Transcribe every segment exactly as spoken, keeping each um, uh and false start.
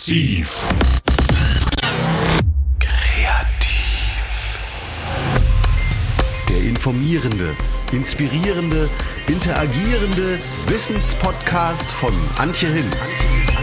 Exzessiv. Kreativ. Der informierende, inspirierende, interagierende Wissenspodcast von Antje Hinz.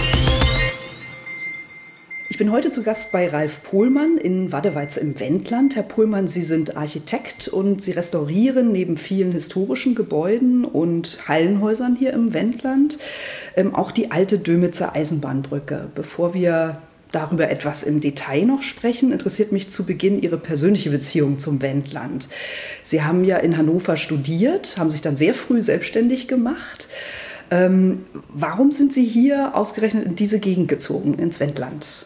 Ich bin heute zu Gast bei Ralf Pohlmann in Waddeweiz im Wendland. Herr Pohlmann, Sie sind Architekt und Sie restaurieren neben vielen historischen Gebäuden und Hallenhäusern hier im Wendland ähm, auch die alte Dömitzer Eisenbahnbrücke. Bevor wir darüber etwas im Detail noch sprechen, interessiert mich zu Beginn Ihre persönliche Beziehung zum Wendland. Sie haben ja in Hannover studiert, haben sich dann sehr früh selbstständig gemacht. Ähm, warum sind Sie hier ausgerechnet in diese Gegend gezogen, ins Wendland?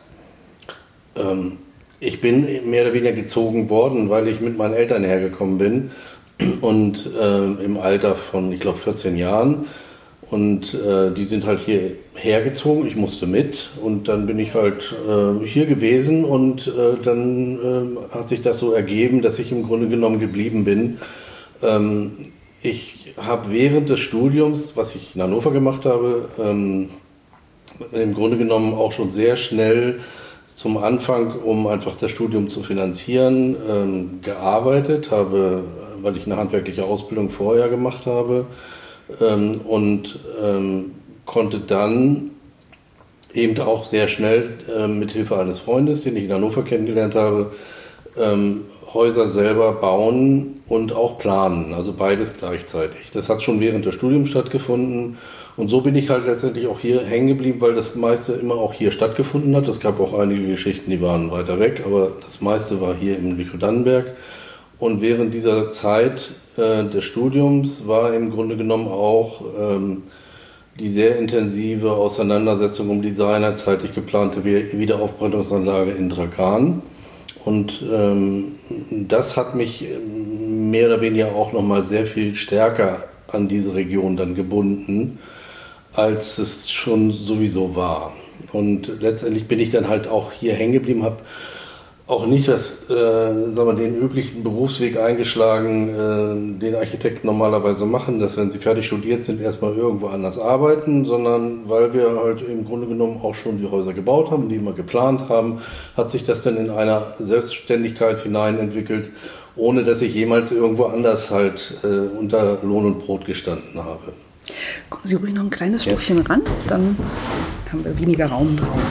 Ich bin mehr oder weniger gezogen worden, weil ich mit meinen Eltern hergekommen bin und äh, im Alter von, ich glaube, vierzehn Jahren. Und äh, die sind halt hier hergezogen, ich musste mit und dann bin ich halt äh, hier gewesen und äh, dann äh, hat sich das so ergeben, dass ich im Grunde genommen geblieben bin. Ähm, ich habe während des Studiums, was ich in Hannover gemacht habe, ähm, im Grunde genommen auch schon sehr schnell zum Anfang, um einfach das Studium zu finanzieren, ähm, gearbeitet, habe, weil ich eine handwerkliche Ausbildung vorher gemacht habe ähm, und ähm, konnte dann eben auch sehr schnell äh, mit Hilfe eines Freundes, den ich in Hannover kennengelernt habe, ähm, Häuser selber bauen und auch planen, also beides gleichzeitig. Das hat schon während des Studiums stattgefunden. Und so bin ich halt letztendlich auch hier hängen geblieben, weil das meiste immer auch hier stattgefunden hat. Es gab auch einige Geschichten, die waren weiter weg, aber das meiste war hier im Lüchow-Dannenberg. Und während dieser Zeit äh, des Studiums war im Grunde genommen auch ähm, die sehr intensive Auseinandersetzung um die seinerzeitig geplante Wiederaufbereitungsanlage in Dragan. Und ähm, das hat mich mehr oder weniger auch nochmal sehr viel stärker an diese Region dann gebunden, als es schon sowieso war. Und letztendlich bin ich dann halt auch hier hängen geblieben, habe auch nicht das, äh, sagen wir, den üblichen Berufsweg eingeschlagen, äh, den Architekten normalerweise machen, dass wenn sie fertig studiert sind, erstmal irgendwo anders arbeiten, sondern weil wir halt im Grunde genommen auch schon die Häuser gebaut haben, die wir geplant haben, hat sich das dann in einer Selbstständigkeit hinein entwickelt, ohne dass ich jemals irgendwo anders halt äh, unter Lohn und Brot gestanden habe. Kommen Sie ruhig noch ein kleines Stückchen ja. ran, dann haben wir weniger Raum drauf.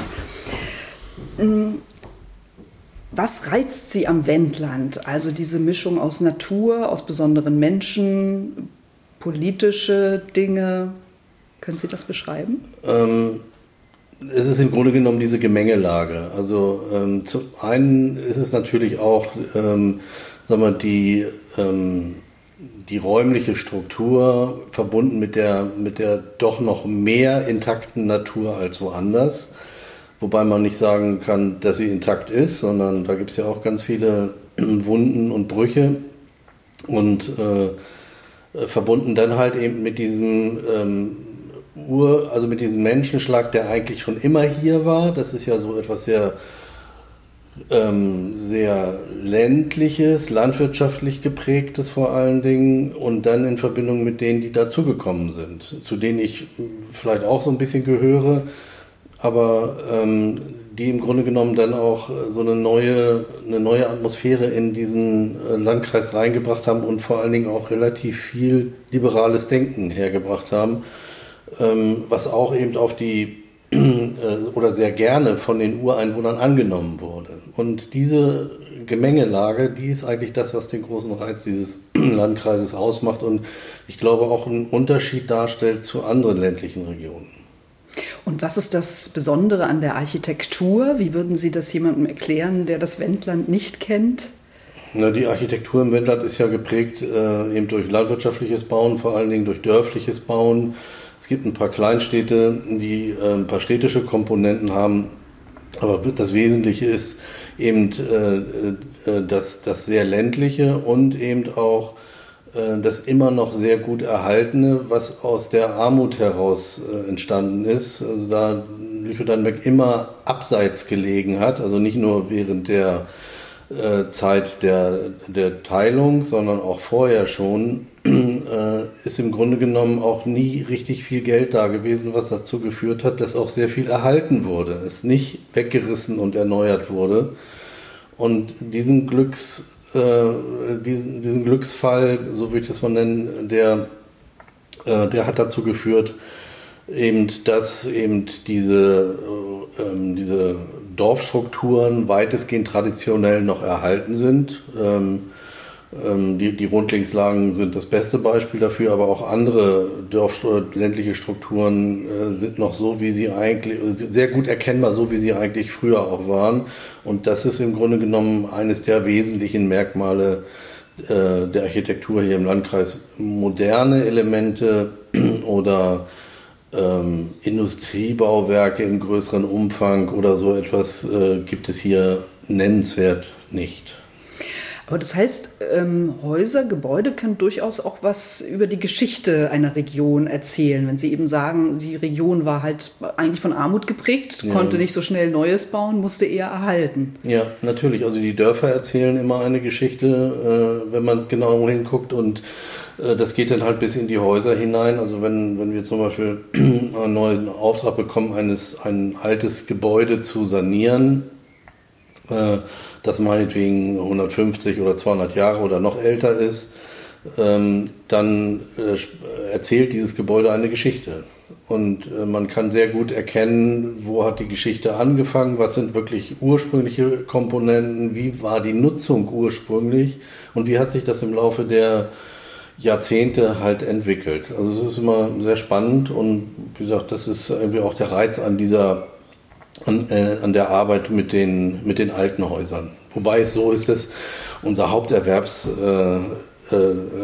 Was reizt Sie am Wendland? Also diese Mischung aus Natur, aus besonderen Menschen, politische Dinge. Können Sie das beschreiben? Ähm, es ist im Grunde genommen diese Gemengelage. Also ähm, zum einen ist es natürlich auch ähm, sagen wir, die, ähm, die räumliche Struktur verbunden mit der, mit der doch noch mehr intakten Natur als woanders. Wobei man nicht sagen kann, dass sie intakt ist, sondern da gibt es ja auch ganz viele Wunden und Brüche. Und äh, verbunden dann halt eben mit diesem ähm, Ur, also mit diesem Menschenschlag, der eigentlich schon immer hier war. Das ist ja so etwas sehr Ähm, sehr ländliches, landwirtschaftlich geprägtes vor allen Dingen und dann in Verbindung mit denen, die dazugekommen sind, zu denen ich vielleicht auch so ein bisschen gehöre, aber ähm, die im Grunde genommen dann auch so eine neue, eine neue Atmosphäre in diesen äh, Landkreis reingebracht haben und vor allen Dingen auch relativ viel liberales Denken hergebracht haben, ähm, was auch eben auf die oder sehr gerne von den Ureinwohnern angenommen wurde. Und diese Gemengelage, die ist eigentlich das, was den großen Reiz dieses Landkreises ausmacht und ich glaube auch einen Unterschied darstellt zu anderen ländlichen Regionen. Und was ist das Besondere an der Architektur? Wie würden Sie das jemandem erklären, der das Wendland nicht kennt? Na, die Architektur im Wendland ist ja geprägt äh, eben durch landwirtschaftliches Bauen, vor allen Dingen durch dörfliches Bauen. Es gibt ein paar Kleinstädte, die äh, ein paar städtische Komponenten haben, aber das Wesentliche ist eben äh, äh, das, das sehr ländliche und eben auch äh, das immer noch sehr gut erhaltene, was aus der Armut heraus äh, entstanden ist. Also da Lüchow-Dannenberg immer abseits gelegen hat, also nicht nur während der äh, Zeit der, der Teilung, sondern auch vorher schon, äh, ist im Grunde genommen auch nie richtig viel Geld da gewesen, was dazu geführt hat, dass auch sehr viel erhalten wurde, es nicht weggerissen und erneuert wurde. Und diesen Glücks, äh, diesen, diesen Glücksfall, so würde ich das mal nennen, der, äh, der hat dazu geführt, eben, dass eben diese, äh, diese Dorfstrukturen weitestgehend traditionell noch erhalten sind. Ähm, ähm, die, die Rundlingslagen sind das beste Beispiel dafür, aber auch andere Dorf, ländliche Strukturen äh, sind noch so, wie sie eigentlich, sehr gut erkennbar, so wie sie eigentlich früher auch waren. Und das ist im Grunde genommen eines der wesentlichen Merkmale äh, der Architektur hier im Landkreis. Moderne Elemente oder Ähm, Industriebauwerke im größeren Umfang oder so etwas äh, gibt es hier nennenswert nicht. Aber das heißt, ähm, Häuser, Gebäude können durchaus auch was über die Geschichte einer Region erzählen. Wenn Sie eben sagen, die Region war halt eigentlich von Armut geprägt, ja. Konnte nicht so schnell Neues bauen, musste eher erhalten. Ja, natürlich. Also die Dörfer erzählen immer eine Geschichte, äh, wenn man genau hinguckt, und äh, das geht dann halt bis in die Häuser hinein. Also wenn, wenn wir zum Beispiel einen neuen Auftrag bekommen, eines, ein altes Gebäude zu sanieren, äh, das meinetwegen hundertfünfzig oder zweihundert Jahre oder noch älter ist, ähm, dann äh, erzählt dieses Gebäude eine Geschichte. Und äh, man kann sehr gut erkennen, wo hat die Geschichte angefangen, was sind wirklich ursprüngliche Komponenten, wie war die Nutzung ursprünglich und wie hat sich das im Laufe der Jahrzehnte halt entwickelt. Also es ist immer sehr spannend und wie gesagt, das ist irgendwie auch der Reiz an dieser An, äh, an der Arbeit mit den, mit den alten Häusern. Wobei es so ist, dass unser Haupterwerbsteil äh,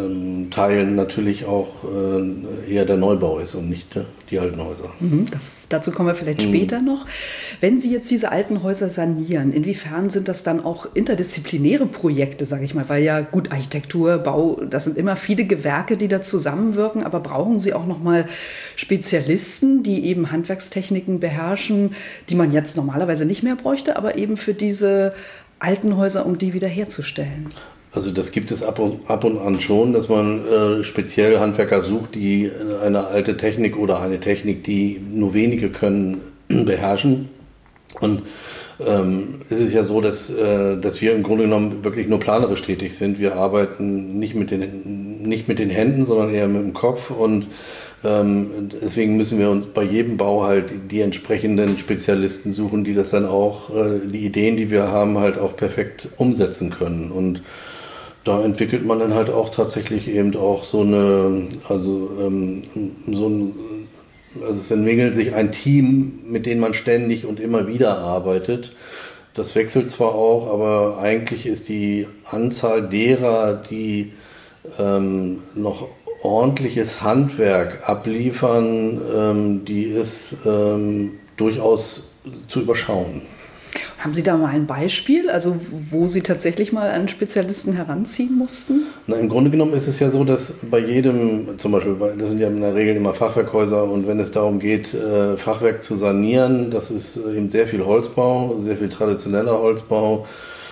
äh, natürlich auch äh, eher der Neubau ist und nicht äh, die alten Häuser. Mhm, dazu kommen wir vielleicht mhm. später noch. Wenn Sie jetzt diese alten Häuser sanieren, inwiefern sind das dann auch interdisziplinäre Projekte, sage ich mal? Weil ja gut, Architektur, Bau, das sind immer viele Gewerke, die da zusammenwirken, aber brauchen Sie auch nochmal Spezialisten, die eben Handwerkstechniken beherrschen, die man jetzt normalerweise nicht mehr bräuchte, aber eben für diese alten Häuser, um die wiederherzustellen? Also das gibt es ab und, ab und an schon, dass man äh, speziell Handwerker sucht, die eine alte Technik oder eine Technik, die nur wenige können, beherrschen. Und ähm, es ist ja so, dass, äh, dass wir im Grunde genommen wirklich nur planerisch tätig sind. Wir arbeiten nicht mit den, nicht mit den Händen, sondern eher mit dem Kopf. Und ähm, deswegen müssen wir uns bei jedem Bau halt die entsprechenden Spezialisten suchen, die das dann auch, äh, die Ideen, die wir haben, halt auch perfekt umsetzen können. Und da entwickelt man dann halt auch tatsächlich eben auch so eine, also ähm, so ein, also es entwickelt sich ein Team, mit dem man ständig und immer wieder arbeitet. Das wechselt zwar auch, aber eigentlich ist die Anzahl derer, die ähm, noch ordentliches Handwerk abliefern, ähm, die ist ähm, durchaus zu überschauen. Haben Sie da mal ein Beispiel, also wo Sie tatsächlich mal einen Spezialisten heranziehen mussten? Na, im Grunde genommen ist es ja so, dass bei jedem, zum Beispiel, das sind ja in der Regel immer Fachwerkhäuser, und wenn es darum geht, Fachwerk zu sanieren, das ist eben sehr viel Holzbau, sehr viel traditioneller Holzbau,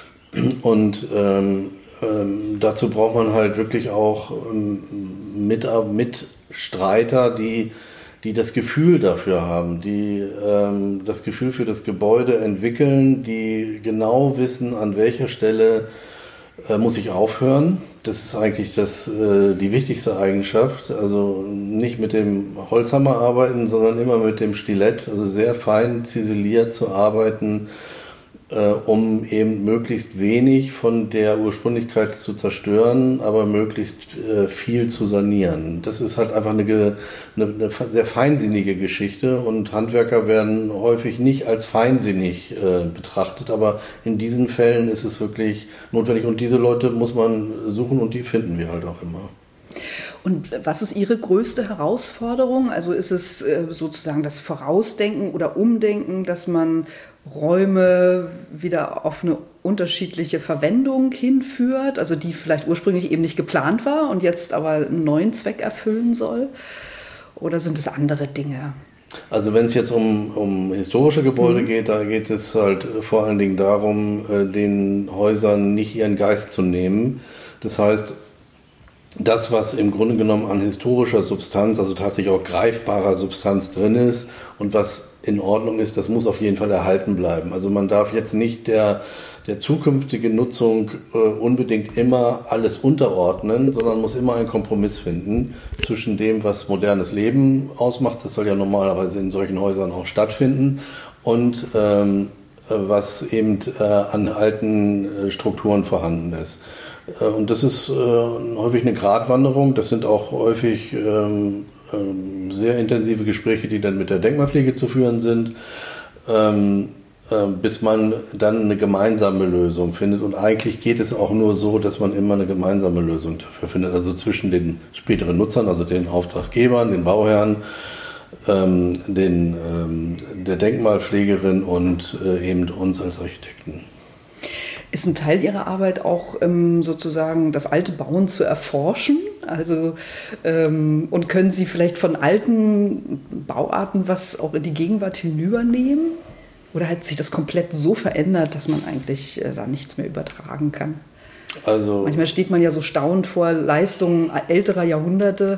und ähm, ähm, dazu braucht man halt wirklich auch ähm, mit, Mitstreiter, die die das Gefühl dafür haben, die ähm, das Gefühl für das Gebäude entwickeln, die genau wissen, an welcher Stelle äh, muss ich aufhören. Das ist eigentlich das, äh, die wichtigste Eigenschaft. Also nicht mit dem Holzhammer arbeiten, sondern immer mit dem Stilett, also sehr fein ziseliert zu arbeiten, äh, um eben möglichst wenig von der Ursprünglichkeit zu zerstören, aber möglichst äh, viel zu sanieren. Das ist halt einfach eine, eine, eine sehr feinsinnige Geschichte, und Handwerker werden häufig nicht als feinsinnig äh, betrachtet, aber in diesen Fällen ist es wirklich notwendig, und diese Leute muss man suchen, und die finden wir halt auch immer. Und was ist Ihre größte Herausforderung? Also ist es äh, sozusagen das Vorausdenken oder Umdenken, dass man Räume wieder auf eine unterschiedliche Verwendung hinführt, also die vielleicht ursprünglich eben nicht geplant war und jetzt aber einen neuen Zweck erfüllen soll? Oder sind es andere Dinge? Also wenn es jetzt um, um historische Gebäude mhm. geht, da geht es halt vor allen Dingen darum, den Häusern nicht ihren Geist zu nehmen. Das heißt, das, was im Grunde genommen an historischer Substanz, also tatsächlich auch greifbarer Substanz drin ist und was in Ordnung ist, das muss auf jeden Fall erhalten bleiben. Also man darf jetzt nicht der, der zukünftigen Nutzung äh, unbedingt immer alles unterordnen, sondern muss immer einen Kompromiss finden zwischen dem, was modernes Leben ausmacht, das soll ja normalerweise in solchen Häusern auch stattfinden, und ähm, was eben äh, an alten äh, Strukturen vorhanden ist. Äh, und das ist äh, häufig eine Gratwanderung, das sind auch häufig ähm, ähm, sehr intensive Gespräche, die dann mit der Denkmalpflege zu führen sind, ähm, äh, bis man dann eine gemeinsame Lösung findet. Und eigentlich geht es auch nur so, dass man immer eine gemeinsame Lösung dafür findet, also zwischen den späteren Nutzern, also den Auftraggebern, den Bauherren, ähm, den, ähm, der Denkmalpflegerin und äh, eben uns als Architekten. Ist ein Teil Ihrer Arbeit auch ähm, sozusagen das alte Bauen zu erforschen? Also, ähm, und können Sie vielleicht von alten Bauarten was auch in die Gegenwart hinübernehmen? Oder hat sich das komplett so verändert, dass man eigentlich äh, da nichts mehr übertragen kann? Also, manchmal steht man ja so staunend vor Leistungen älterer Jahrhunderte.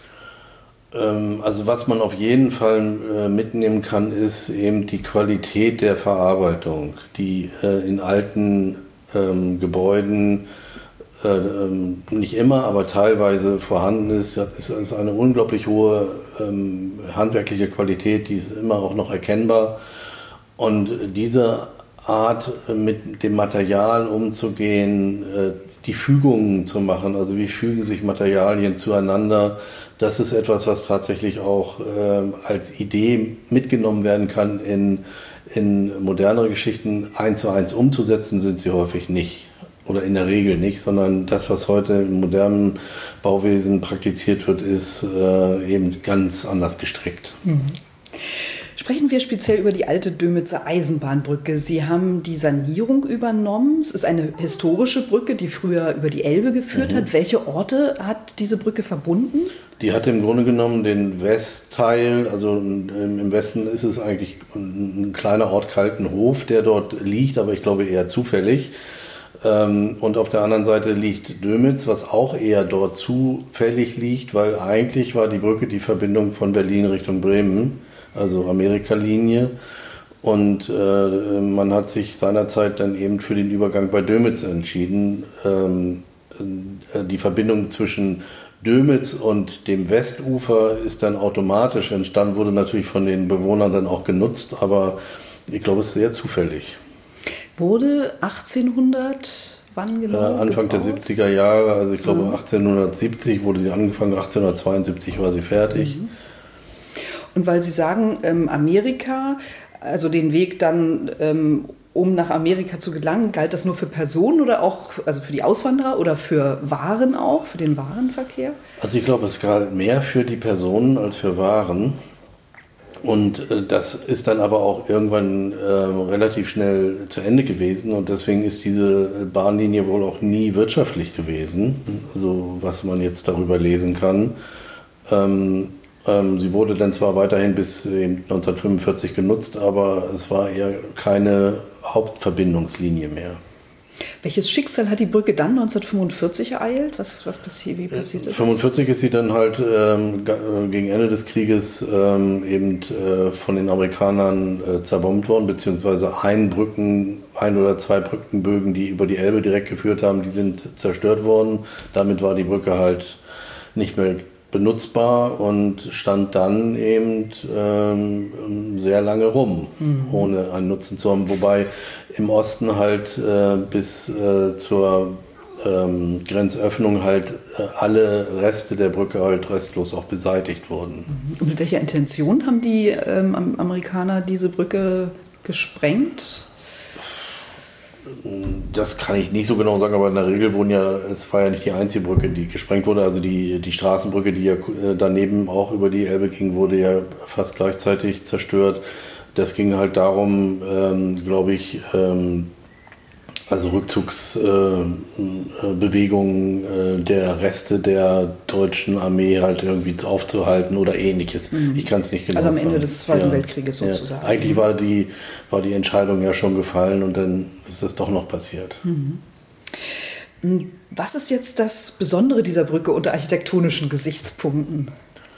Ähm, also was man auf jeden Fall äh, mitnehmen kann, ist eben die Qualität der Verarbeitung, die äh, in alten ähm, Gebäuden äh, ähm, nicht immer, aber teilweise vorhanden ist. Es ist eine unglaublich hohe ähm, handwerkliche Qualität, die ist immer auch noch erkennbar. Und diese Art, mit dem Material umzugehen, äh, die Fügungen zu machen, also wie fügen sich Materialien zueinander, das ist etwas, was tatsächlich auch äh, als Idee mitgenommen werden kann in, in modernere Geschichten. Eins zu eins umzusetzen sind sie häufig nicht oder in der Regel nicht, sondern das, was heute im modernen Bauwesen praktiziert wird, ist äh, eben ganz anders gestrickt. Mhm. Sprechen wir speziell über die alte Dömitzer Eisenbahnbrücke. Sie haben die Sanierung übernommen. Es ist eine historische Brücke, die früher über die Elbe geführt mhm. hat. Welche Orte hat diese Brücke verbunden? Die hat im Grunde genommen den Westteil, also im Westen ist es eigentlich ein kleiner Ort Kaltenhof, der dort liegt, aber ich glaube eher zufällig. Und auf der anderen Seite liegt Dömitz, was auch eher dort zufällig liegt, weil eigentlich war die Brücke die Verbindung von Berlin Richtung Bremen, also Amerikalinie. Und äh, man hat sich seinerzeit dann eben für den Übergang bei Dömitz entschieden. Ähm, die Verbindung zwischen Dömitz und dem Westufer ist dann automatisch entstanden, wurde natürlich von den Bewohnern dann auch genutzt, aber ich glaube, es ist sehr zufällig. Wurde achtzehnhundert, wann genau? Äh, Anfang gebaut? Der siebziger Jahre, also ich glaube mhm. achtzehnhundertsiebzig wurde sie angefangen, achtzehnhundertzweiundsiebzig war sie fertig. Mhm. Und weil Sie sagen, ähm, Amerika, also den Weg dann, ähm, um nach Amerika zu gelangen, galt das nur für Personen oder auch, also für die Auswanderer oder für Waren auch, für den Warenverkehr? Also ich glaube, es galt mehr für die Personen als für Waren. Und äh, das ist dann aber auch irgendwann äh, relativ schnell zu Ende gewesen. Und deswegen ist diese Bahnlinie wohl auch nie wirtschaftlich gewesen, so was man jetzt darüber lesen kann. Ähm, Sie wurde dann zwar weiterhin bis neunzehnhundertfünfundvierzig genutzt, aber es war eher keine Hauptverbindungslinie mehr. Welches Schicksal hat die Brücke dann neunzehnhundertfünfundvierzig ereilt? Was, was passiert, wie passiert das? neunzehnhundertfünfundvierzig ist sie dann halt ähm, gegen Ende des Krieges ähm, eben äh, von den Amerikanern äh, zerbombt worden, beziehungsweise ein Brücken, ein oder zwei Brückenbögen, die über die Elbe direkt geführt haben, die sind zerstört worden. Damit war die Brücke halt nicht mehr benutzbar und stand dann eben ähm, sehr lange rum, mhm. ohne einen Nutzen zu haben. Wobei im Osten halt äh, bis äh, zur ähm, Grenzöffnung halt äh, alle Reste der Brücke halt restlos auch beseitigt wurden. Und mit welcher Intention haben die ähm, Amerikaner diese Brücke gesprengt? Das kann ich nicht so genau sagen, aber in der Regel wurden ja, es war ja nicht die einzige Brücke, die gesprengt wurde, also die, die Straßenbrücke, die ja daneben auch über die Elbe ging, wurde ja fast gleichzeitig zerstört. Das ging halt darum, ähm, glaube ich, ähm, also Rückzugsbewegungen äh, äh, der Reste der deutschen Armee halt irgendwie aufzuhalten oder ähnliches. Mhm. Ich kann es nicht genau sagen. Also am Ende des Zweiten ja. Weltkrieges sozusagen. Ja. Eigentlich war die, war die Entscheidung ja schon gefallen und dann ist das doch noch passiert. Mhm. Was ist jetzt das Besondere dieser Brücke unter architektonischen Gesichtspunkten?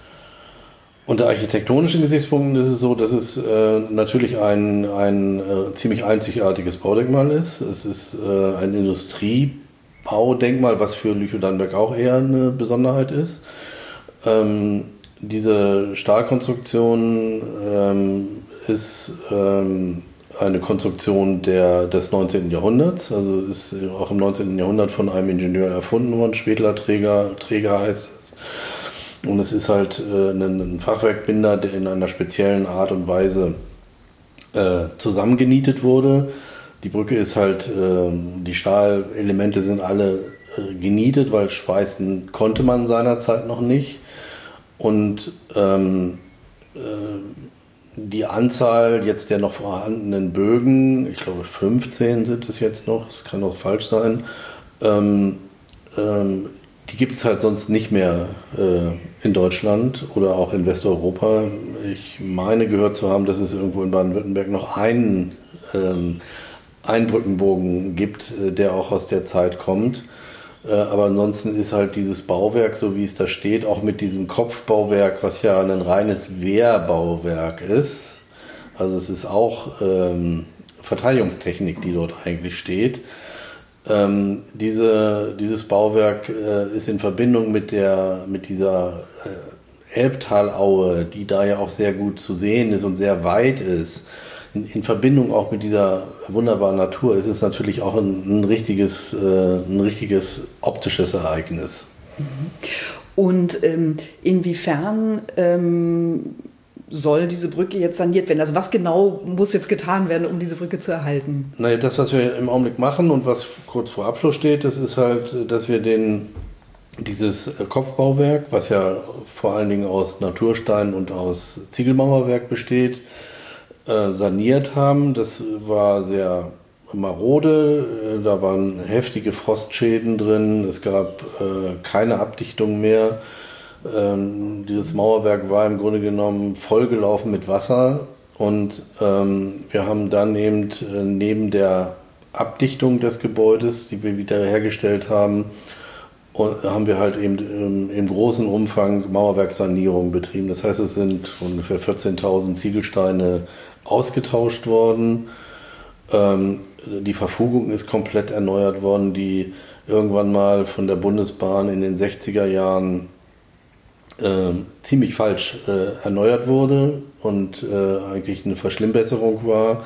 Unter architektonischen Gesichtspunkten ist es so, dass es äh, natürlich ein, ein äh, ziemlich einzigartiges Baudenkmal ist. Es ist äh, ein Industriebaudenkmal, was für Lüchow-Dannenberg auch eher eine Besonderheit ist. Ähm, diese Stahlkonstruktion ähm, ist ähm, eine Konstruktion der, des neunzehnten Jahrhunderts, also ist auch im neunzehnten Jahrhundert von einem Ingenieur erfunden worden, Spedler-Träger, Träger heißt es. Und es ist halt äh, ein, ein Fachwerkbinder, der in einer speziellen Art und Weise äh, zusammengenietet wurde. Die Brücke ist halt, äh, die Stahlelemente sind alle äh, genietet, weil schweißen konnte man seinerzeit noch nicht. Und ähm, äh, die Anzahl jetzt der noch vorhandenen Bögen, ich glaube fünfzehn sind es jetzt noch, das kann auch falsch sein, ähm, ähm, die gibt es halt sonst nicht mehr äh, in Deutschland oder auch in Westeuropa. Ich meine gehört zu haben, dass es irgendwo in Baden-Württemberg noch einen, ähm, einen Brückenbogen gibt, äh, der auch aus der Zeit kommt. Äh, aber ansonsten ist halt dieses Bauwerk, so wie es da steht, auch mit diesem Kopfbauwerk, was ja ein reines Wehrbauwerk ist. Also es ist auch ähm, Verteidigungstechnik, die dort eigentlich steht. Ähm, diese, dieses Bauwerk äh, ist in Verbindung mit, der, mit dieser äh, Elbtalaue, die da ja auch sehr gut zu sehen ist und sehr weit ist, in, in Verbindung auch mit dieser wunderbaren Natur, ist es natürlich auch ein, ein, richtiges, äh, ein richtiges optisches Ereignis. Und ähm, inwiefern ähm, soll diese Brücke jetzt saniert werden? Also was genau muss jetzt getan werden, um diese Brücke zu erhalten? Naja, das, was wir im Augenblick machen und was kurz vor Abschluss steht, das ist halt, dass wir den, dieses Kopfbauwerk, was ja vor allen Dingen aus Naturstein und aus Ziegelmauerwerk besteht, äh, saniert haben. Das war sehr marode, da waren heftige Frostschäden drin, es gab äh, keine Abdichtung mehr. Ähm, dieses Mauerwerk war im Grunde genommen vollgelaufen mit Wasser und ähm, wir haben dann eben äh, neben der Abdichtung des Gebäudes, die wir wieder hergestellt haben, und, haben wir halt eben ähm, im großen Umfang Mauerwerkssanierung betrieben. Das heißt, es sind ungefähr vierzehntausend Ziegelsteine ausgetauscht worden. Ähm, die Verfugung ist komplett erneuert worden, die irgendwann mal von der Bundesbahn in den sechziger Jahren Äh, ziemlich falsch äh, erneuert wurde und äh, eigentlich eine Verschlimmbesserung war.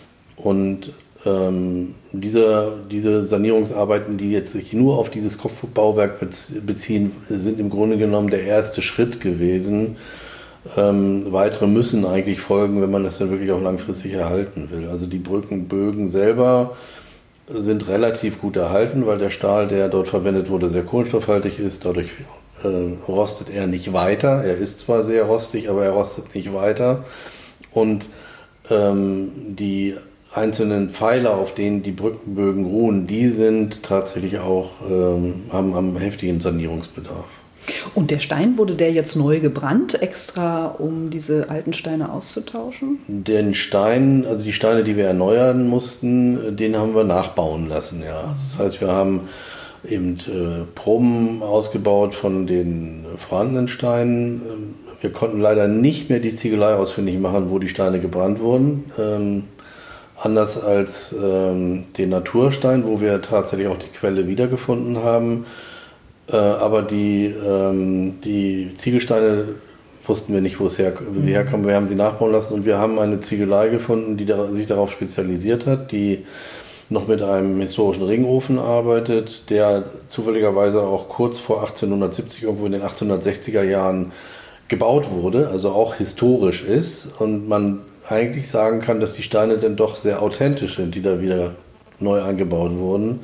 Und ähm, diese, diese Sanierungsarbeiten, die jetzt sich nur auf dieses Kopfbauwerk beziehen, sind im Grunde genommen der erste Schritt gewesen. Ähm, weitere müssen eigentlich folgen, wenn man das dann wirklich auch langfristig erhalten will. Also die Brückenbögen selber sind relativ gut erhalten, weil der Stahl, der dort verwendet wurde, sehr kohlenstoffhaltig ist. Dadurch äh, rostet er nicht weiter. Er ist zwar sehr rostig, aber er rostet nicht weiter. Und ähm, die einzelnen Pfeiler, auf denen die Brückenbögen ruhen, die sind tatsächlich auch, ähm, haben, haben heftigen Sanierungsbedarf. Und der Stein, wurde der jetzt neu gebrannt, extra um diese alten Steine auszutauschen? Den Stein, also die Steine, die wir erneuern mussten, den haben wir nachbauen lassen. Ja. Also das heißt, wir haben eben äh, Proben ausgebaut von den vorhandenen Steinen. Wir konnten leider nicht mehr die Ziegelei ausfindig machen, wo die Steine gebrannt wurden. Ähm, anders als ähm, den Naturstein, wo wir tatsächlich auch die Quelle wiedergefunden haben. Äh, aber die, ähm, die Ziegelsteine wussten wir nicht, wo es her, wie sie herkamen. Wir haben sie nachbauen lassen und wir haben eine Ziegelei gefunden, die da, sich darauf spezialisiert hat, die noch mit einem historischen Ringofen arbeitet, der zufälligerweise auch kurz vor achtzehnhundertsiebzig, irgendwo in den achtzehnhundertsechziger Jahren gebaut wurde, also auch historisch ist und man eigentlich sagen kann, dass die Steine dann doch sehr authentisch sind, die da wieder neu angebaut wurden.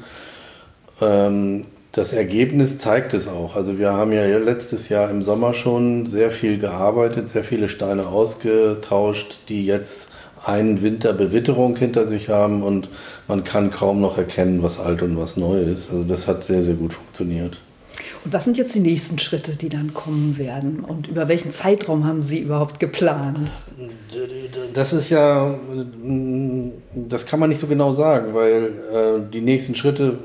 Ähm, Das Ergebnis zeigt es auch. Also wir haben ja letztes Jahr im Sommer schon sehr viel gearbeitet, sehr viele Steine ausgetauscht, die jetzt einen Winter Bewitterung hinter sich haben und man kann kaum noch erkennen, was alt und was neu ist. Also das hat sehr, sehr gut funktioniert. Und was sind jetzt die nächsten Schritte, die dann kommen werden? Und über welchen Zeitraum haben Sie überhaupt geplant? Das ist ja, das kann man nicht so genau sagen, weil äh, die nächsten Schritte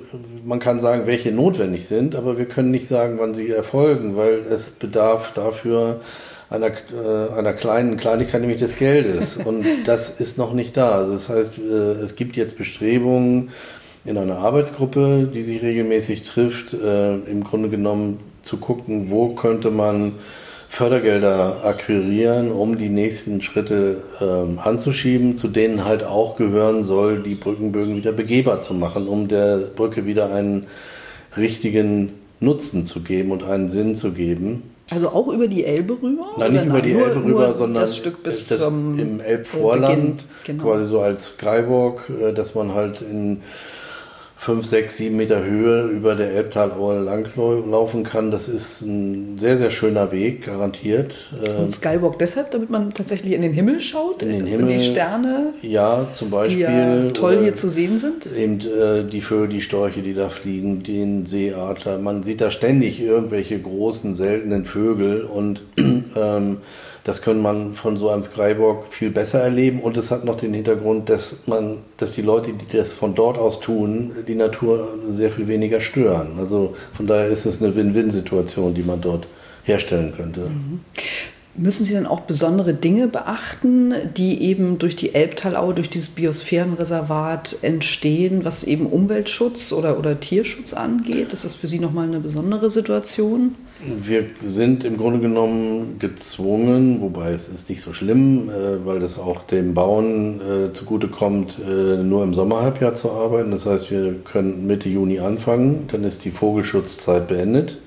man kann sagen, welche notwendig sind, aber wir können nicht sagen, wann sie erfolgen, weil es bedarf dafür einer, äh, einer kleinen Kleinigkeit, nämlich des Geldes. Und das ist noch nicht da. Also das heißt, äh, es gibt jetzt Bestrebungen in einer Arbeitsgruppe, die sich regelmäßig trifft, äh, im Grunde genommen zu gucken, wo könnte man Fördergelder akquirieren, um die nächsten Schritte ähm, anzuschieben, zu denen halt auch gehören soll, die Brückenbögen wieder begehbar zu machen, um der Brücke wieder einen richtigen Nutzen zu geben und einen Sinn zu geben. Also auch über die Elbe rüber? Nein, nicht über die nur, Elbe rüber, nur sondern das Stück bis das zum im Elbvorland, genau. Quasi so als Skywalk, dass man halt in fünf, sechs, sieben Meter Höhe über der Elbtalaue langlaufen kann. Das ist ein sehr, sehr schöner Weg, garantiert. Und Skywalk deshalb, damit man tatsächlich in den Himmel schaut? In den Himmel. Die Sterne? Ja, zum Beispiel. Die ja toll hier zu sehen sind? Eben äh, die Vögel, die Storche, die da fliegen, den Seeadler. Man sieht da ständig irgendwelche großen, seltenen Vögel und ähm, das kann man von so einem Skywalk viel besser erleben und es hat noch den Hintergrund, dass man, dass die Leute, die das von dort aus tun, die Natur sehr viel weniger stören. Also von daher ist es eine Win-Win-Situation, die man dort herstellen könnte. Mhm. Müssen Sie dann auch besondere Dinge beachten, die eben durch die Elbtalaue, durch dieses Biosphärenreservat entstehen, was eben Umweltschutz oder, oder Tierschutz angeht? Ist das für Sie nochmal eine besondere Situation? Wir sind im Grunde genommen gezwungen, wobei es ist nicht so schlimm, weil das auch dem Bauen zugutekommt, nur im Sommerhalbjahr zu arbeiten. Das heißt, wir können Mitte Juni anfangen, dann ist die Vogelschutzzeit beendet.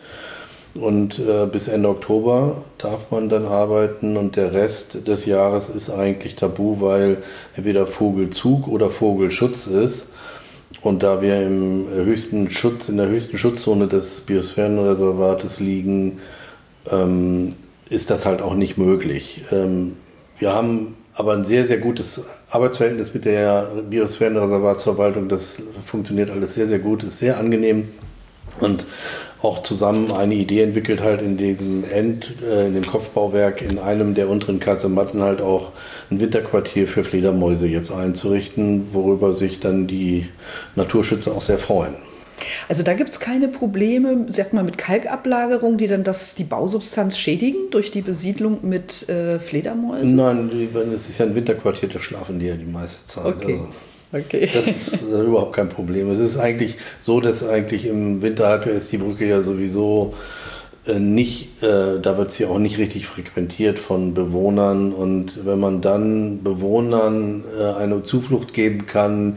Und äh, bis Ende Oktober darf man dann arbeiten und der Rest des Jahres ist eigentlich tabu, weil entweder Vogelzug oder Vogelschutz ist. Und da wir im höchsten Schutz, in der höchsten Schutzzone des Biosphärenreservates liegen, ähm, ist das halt auch nicht möglich. Ähm, wir haben aber ein sehr, sehr gutes Arbeitsverhältnis mit der Biosphärenreservatsverwaltung. Das funktioniert alles sehr, sehr gut, ist sehr angenehm. Und auch zusammen eine Idee entwickelt, halt in diesem End, äh, in dem Kopfbauwerk, in einem der unteren Kasematten halt auch ein Winterquartier für Fledermäuse jetzt einzurichten, worüber sich dann die Naturschützer auch sehr freuen. Also da gibt es keine Probleme, sag mal, mit Kalkablagerung, die dann das, die Bausubstanz schädigen durch die Besiedlung mit äh, Fledermäusen? Nein, es ist ja ein Winterquartier, da schlafen die ja die meiste Zeit. Okay. Also. Okay. Das ist äh, überhaupt kein Problem. Es ist eigentlich so, dass eigentlich im Winterhalbjahr ist die Brücke ja sowieso äh, nicht, äh, da wird sie auch nicht richtig frequentiert von Bewohnern. Und wenn man dann Bewohnern äh, eine Zuflucht geben kann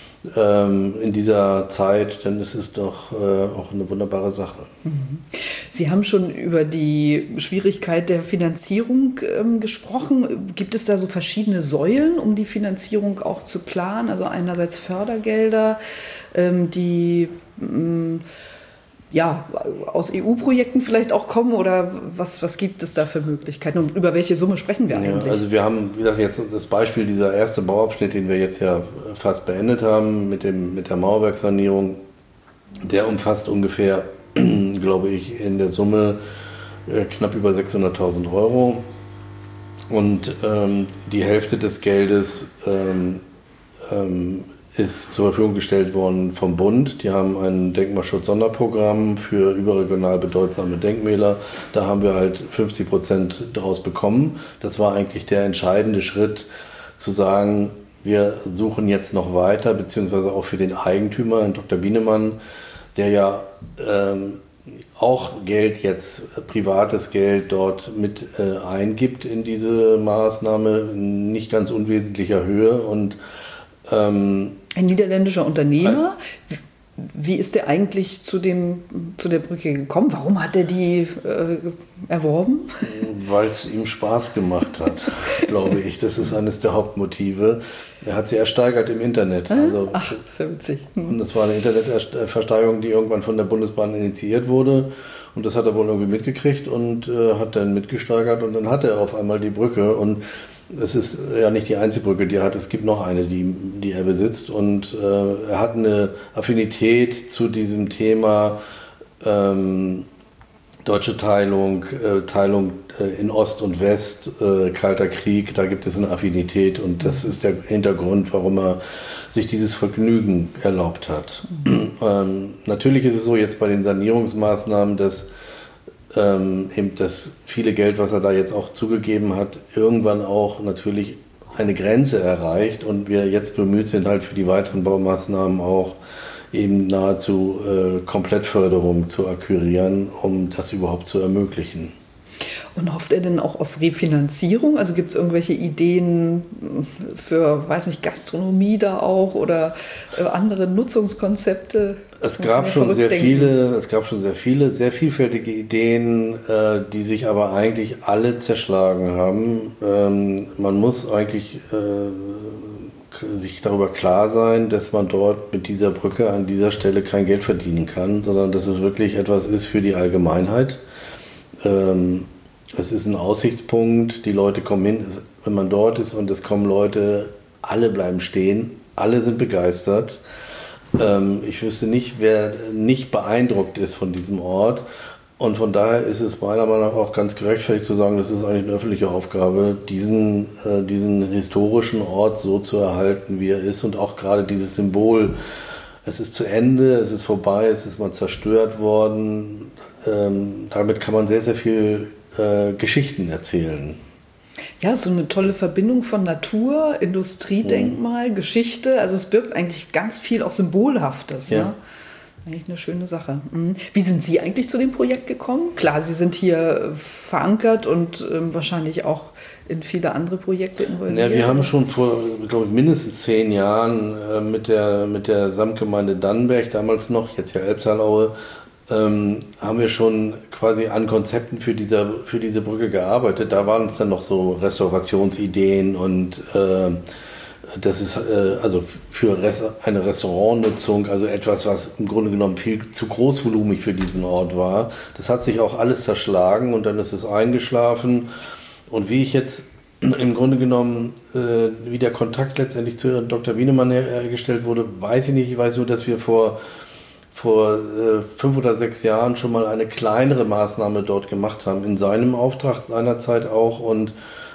ähm, in dieser Zeit, dann ist es doch äh, auch eine wunderbare Sache. Sie haben schon über die Schwierigkeit der Finanzierung ähm, gesprochen. Gibt es da so verschiedene Säulen, um die Finanzierung auch zu planen? Also einerseits Fördergelder, ähm, die ähm, ja, aus E U-Projekten vielleicht auch kommen oder was, was gibt es da für Möglichkeiten und über welche Summe sprechen wir eigentlich? Ja, also wir haben, wie gesagt, jetzt das Beispiel, dieser erste Bauabschnitt, den wir jetzt ja fast beendet haben mit, dem, mit der Mauerwerksanierung, der umfasst ungefähr, glaube ich, in der Summe äh, knapp über sechshunderttausend Euro und ähm, die Hälfte des Geldes ähm, ähm, ist zur Verfügung gestellt worden vom Bund. Die haben ein Denkmalschutz-Sonderprogramm für überregional bedeutsame Denkmäler. Da haben wir halt fünfzig Prozent daraus bekommen. Das war eigentlich der entscheidende Schritt, zu sagen, wir suchen jetzt noch weiter, beziehungsweise auch für den Eigentümer, Herrn Doktor Bienemann, der ja ähm, auch Geld jetzt, privates Geld dort mit äh, eingibt in diese Maßnahme, in nicht ganz unwesentlicher Höhe und ähm, ein niederländischer Unternehmer. Wie ist der eigentlich zu, dem, zu der Brücke gekommen? Warum hat er die äh, erworben? Weil es ihm Spaß gemacht hat, glaube ich. Das ist eines der Hauptmotive. Er hat sie ersteigert im Internet. Also, Ach, sehr witzig. Hm. Und das war eine Internetversteigerung, die irgendwann von der Bundesbahn initiiert wurde. Und das hat er wohl irgendwie mitgekriegt und äh, hat dann mitgesteigert. Und dann hatte er auf einmal die Brücke. Und es ist ja nicht die einzige Brücke, die er hat. Es gibt noch eine, die, die er besitzt. Und äh, er hat eine Affinität zu diesem Thema ähm, deutsche Teilung, äh, Teilung äh, in Ost und West, äh, Kalter Krieg, da gibt es eine Affinität und das ist der Hintergrund, warum er sich dieses Vergnügen erlaubt hat. Mhm. Ähm, natürlich ist es so jetzt bei den Sanierungsmaßnahmen, dass ähm, eben das viele Geld, was er da jetzt auch zugegeben hat, irgendwann auch natürlich eine Grenze erreicht und wir jetzt bemüht sind, halt für die weiteren Baumaßnahmen auch eben nahezu äh, Komplettförderung zu akquirieren, um das überhaupt zu ermöglichen. Und hofft er denn auch auf Refinanzierung? Also gibt es irgendwelche Ideen für, weiß nicht, Gastronomie da auch oder äh, andere Nutzungskonzepte? Es gab schon sehr viele, es gab schon sehr viele, sehr vielfältige Ideen, äh, die sich aber eigentlich alle zerschlagen haben. Ähm, man muss eigentlich äh, sich darüber klar sein, dass man dort mit dieser Brücke an dieser Stelle kein Geld verdienen kann, sondern dass es wirklich etwas ist für die Allgemeinheit. Ähm, es ist ein Aussichtspunkt, die Leute kommen hin, wenn man dort ist und es kommen Leute, alle bleiben stehen, alle sind begeistert. Ähm, ich wüsste nicht, wer nicht beeindruckt ist von diesem Ort. Und von daher ist es meiner Meinung nach auch ganz gerechtfertigt zu sagen, das ist eigentlich eine öffentliche Aufgabe, diesen, äh, diesen historischen Ort so zu erhalten, wie er ist. Und auch gerade dieses Symbol, es ist zu Ende, es ist vorbei, es ist mal zerstört worden. Ähm, damit kann man sehr, sehr viel äh, Geschichten erzählen. Ja, so eine tolle Verbindung von Natur, Industriedenkmal, mhm. Geschichte. Also es birgt eigentlich ganz viel auch Symbolhaftes. Ja. Ne? Eigentlich eine schöne Sache. Mhm. Wie sind Sie eigentlich zu dem Projekt gekommen? Klar, Sie sind hier verankert und ähm, wahrscheinlich auch in viele andere Projekte involviert. Ja, wir haben schon vor, glaube ich, mindestens zehn Jahren äh, mit der, mit der Samtgemeinde Dannenberg, damals noch, jetzt ja Elbtalaue, ähm, haben wir schon quasi an Konzepten für, dieser, für diese Brücke gearbeitet. Da waren es dann noch so Restaurationsideen und äh, das ist äh, also für Res- eine Restaurantnutzung, also etwas, was im Grunde genommen viel zu großvolumig für diesen Ort war. Das hat sich auch alles zerschlagen und dann ist es eingeschlafen. Und wie ich jetzt im Grunde genommen, äh, wie der Kontakt letztendlich zu Doktor Wienemann hergestellt wurde, weiß ich nicht. Ich weiß nur, dass wir vor, vor äh, fünf oder sechs Jahren schon mal eine kleinere Maßnahme dort gemacht haben, in seinem Auftrag seinerzeit auch. Und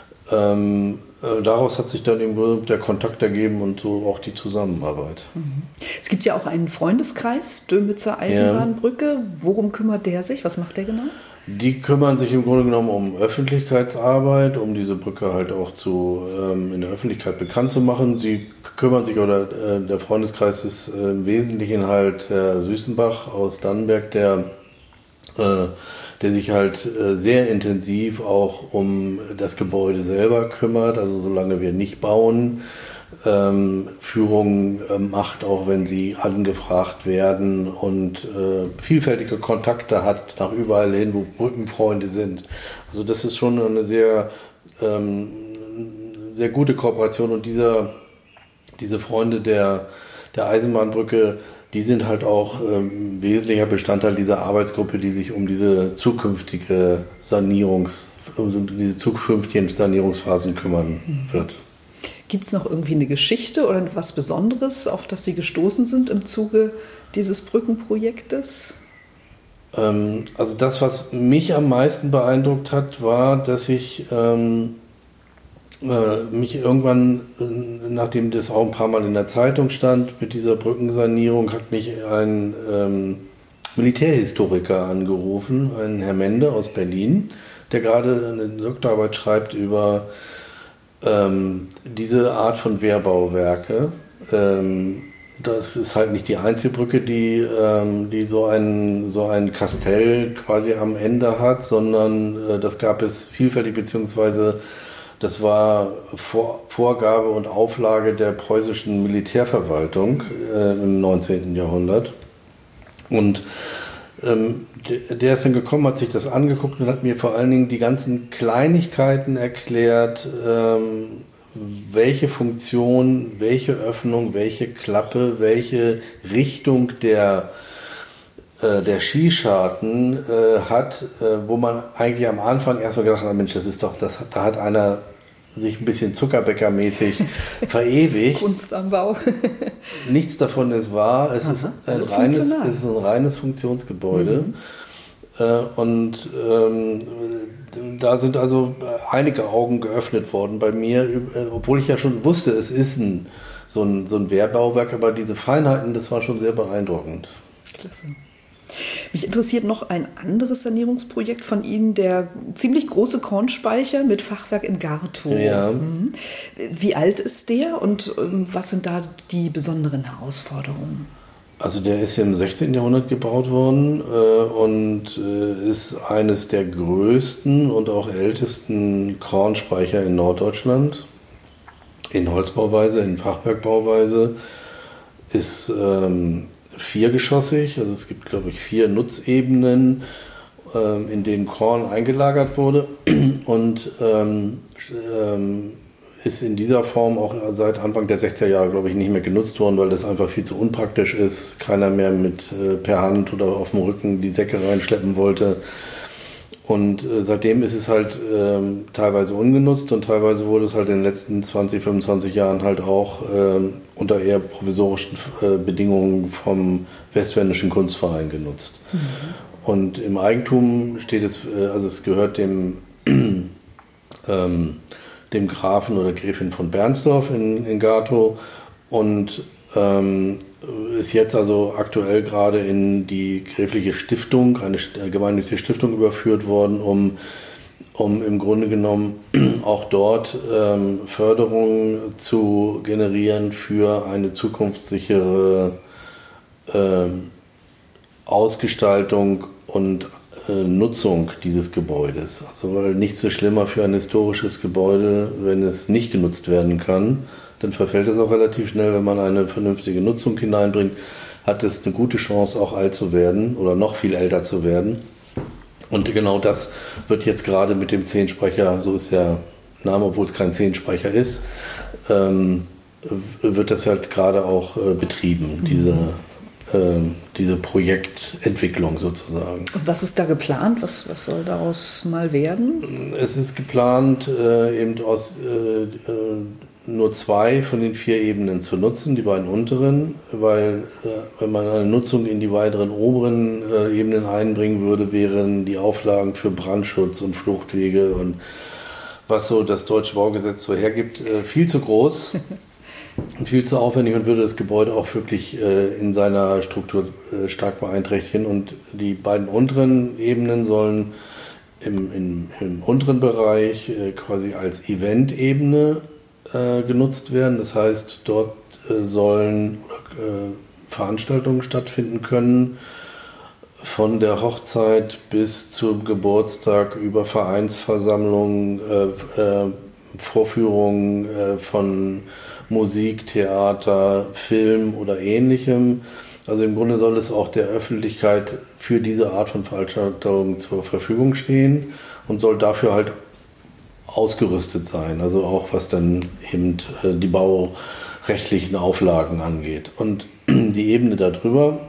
ähm, äh, daraus hat sich dann eben der Kontakt ergeben und so auch die Zusammenarbeit. Mhm. Es gibt ja auch einen Freundeskreis, Dömitzer Eisenbahnbrücke. Ja. Worum kümmert der sich? Was macht der genau? Die kümmern sich im Grunde genommen um Öffentlichkeitsarbeit, um diese Brücke halt auch zu, ähm, in der Öffentlichkeit bekannt zu machen. Sie kümmern sich, oder äh, der Freundeskreis ist äh, im Wesentlichen halt Herr Süßenbach aus Dannenberg, der, äh, der sich halt äh, sehr intensiv auch um das Gebäude selber kümmert, also solange wir nicht bauen. Ähm, Führung äh, macht, auch wenn sie angefragt werden und äh, vielfältige Kontakte hat nach überall hin, wo Brückenfreunde sind. Also das ist schon eine sehr, ähm, sehr gute Kooperation und dieser, diese Freunde der, der Eisenbahnbrücke, die sind halt auch ähm, wesentlicher Bestandteil dieser Arbeitsgruppe, die sich um diese zukünftige Sanierungs, um diese zukünftigen Sanierungsphasen kümmern wird. Gibt es noch irgendwie eine Geschichte oder was Besonderes, auf das Sie gestoßen sind im Zuge dieses Brückenprojektes? Ähm, also das, was mich am meisten beeindruckt hat, war, dass ich ähm, äh, mich irgendwann, äh, nachdem das auch ein paar Mal in der Zeitung stand, mit dieser Brückensanierung, hat mich ein ähm, Militärhistoriker angerufen, ein Herr Mende aus Berlin, der gerade eine Doktorarbeit schreibt über Ähm, diese Art von Wehrbauwerke. Ähm, das ist halt nicht die einzige Brücke, die, ähm, die so, ein, so ein Kastell quasi am Ende hat, sondern äh, das gab es vielfältig, beziehungsweise das war Vor- Vorgabe und Auflage der preußischen Militärverwaltung äh, im neunzehnten Jahrhundert. Und Ähm, der ist dann gekommen, hat sich das angeguckt und hat mir vor allen Dingen die ganzen Kleinigkeiten erklärt, ähm, welche Funktion, welche Öffnung, welche Klappe, welche Richtung der, äh, der Skischarten äh, hat, äh, wo man eigentlich am Anfang erstmal gedacht hat, Mensch, das ist doch, das, da hat einer sich ein bisschen Zuckerbäckermäßig verewigt. Kunst am Bau. Nichts davon ist wahr. Es, ist ein, reines, es ist ein reines Funktionsgebäude. Mhm. Äh, und ähm, da sind also einige Augen geöffnet worden bei mir, obwohl ich ja schon wusste, es ist ein, so, ein, so ein Wehrbauwerk, aber diese Feinheiten, das war schon sehr beeindruckend. Klasse. Mich interessiert noch ein anderes Sanierungsprojekt von Ihnen, der ziemlich große Kornspeicher mit Fachwerk in Gartow. Ja. Wie alt ist der und was sind da die besonderen Herausforderungen? Also der ist im sechzehnten Jahrhundert gebaut worden äh, und äh, ist eines der größten und auch ältesten Kornspeicher in Norddeutschland. In Holzbauweise, in Fachwerkbauweise. Ist ähm, viergeschossig, also es gibt, glaube ich, vier Nutzebenen, ähm, in denen Korn eingelagert wurde und ähm, ähm, ist in dieser Form auch seit Anfang der sechziger Jahre, glaube ich, nicht mehr genutzt worden, weil das einfach viel zu unpraktisch ist. Keiner mehr mit äh, per Hand oder auf dem Rücken die Säcke reinschleppen wollte. Und äh, seitdem ist es halt äh, teilweise ungenutzt und teilweise wurde es halt in den letzten zwanzig, fünfundzwanzig Jahren halt auch äh, unter eher provisorischen äh, Bedingungen vom Westfälischen Kunstverein genutzt. Mhm. Und im Eigentum steht es, äh, also es gehört dem ähm, dem Grafen oder Gräfin von Bernsdorf in, in Gartow und ähm, ist jetzt also aktuell gerade in die gräfliche Stiftung, eine gemeinnützige Stiftung überführt worden, um, um im Grunde genommen auch dort ähm, Förderungen zu generieren für eine zukunftssichere ähm, Ausgestaltung und Nutzung dieses Gebäudes. Also weil nichts so schlimmer für ein historisches Gebäude, wenn es nicht genutzt werden kann, dann verfällt es auch relativ schnell. Wenn man eine vernünftige Nutzung hineinbringt, hat es eine gute Chance, auch alt zu werden oder noch viel älter zu werden. Und genau das wird jetzt gerade mit dem Zehensprecher, so ist der Name, obwohl es kein Zehensprecher ist, ähm, wird das halt gerade auch äh, betrieben, mhm. diese diese Projektentwicklung sozusagen. Und was ist da geplant? Was, was soll daraus mal werden? Es ist geplant, äh, eben aus äh, nur zwei von den vier Ebenen zu nutzen, die beiden unteren, weil äh, wenn man eine Nutzung in die weiteren oberen äh, Ebenen einbringen würde, wären die Auflagen für Brandschutz und Fluchtwege und was so das deutsche Baugesetz so hergibt, äh, viel zu groß. Und viel zu aufwendig und würde das Gebäude auch wirklich äh, in seiner Struktur äh, stark beeinträchtigen. Und die beiden unteren Ebenen sollen im, im, im unteren Bereich äh, quasi als Event-Ebene äh, genutzt werden. Das heißt, dort äh, sollen äh, Veranstaltungen stattfinden können, von der Hochzeit bis zum Geburtstag über Vereinsversammlungen, äh, äh, Vorführungen äh, von Musik, Theater, Film oder Ähnlichem. Also im Grunde soll es auch der Öffentlichkeit für diese Art von Veranstaltungen zur Verfügung stehen und soll dafür halt ausgerüstet sein. Also auch was dann eben die baurechtlichen Auflagen angeht. Und die Ebene darüber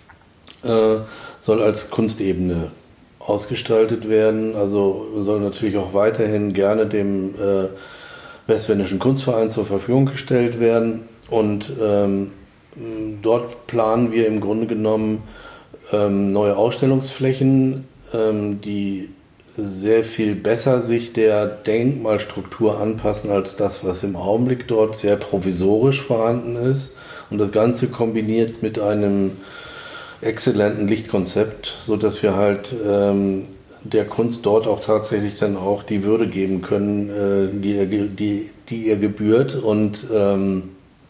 äh, soll als Kunstebene ausgestaltet werden. Also soll natürlich auch weiterhin gerne dem äh, Westfälischen Kunstverein zur Verfügung gestellt werden. Und ähm, dort planen wir im Grunde genommen ähm, neue Ausstellungsflächen, ähm, die sehr viel besser sich der Denkmalstruktur anpassen als das, was im Augenblick dort sehr provisorisch vorhanden ist. Und das Ganze kombiniert mit einem exzellenten Lichtkonzept, sodass wir halt ähm, der Kunst dort auch tatsächlich dann auch die Würde geben können, äh, die, ihr, die, die ihr gebührt und ähm,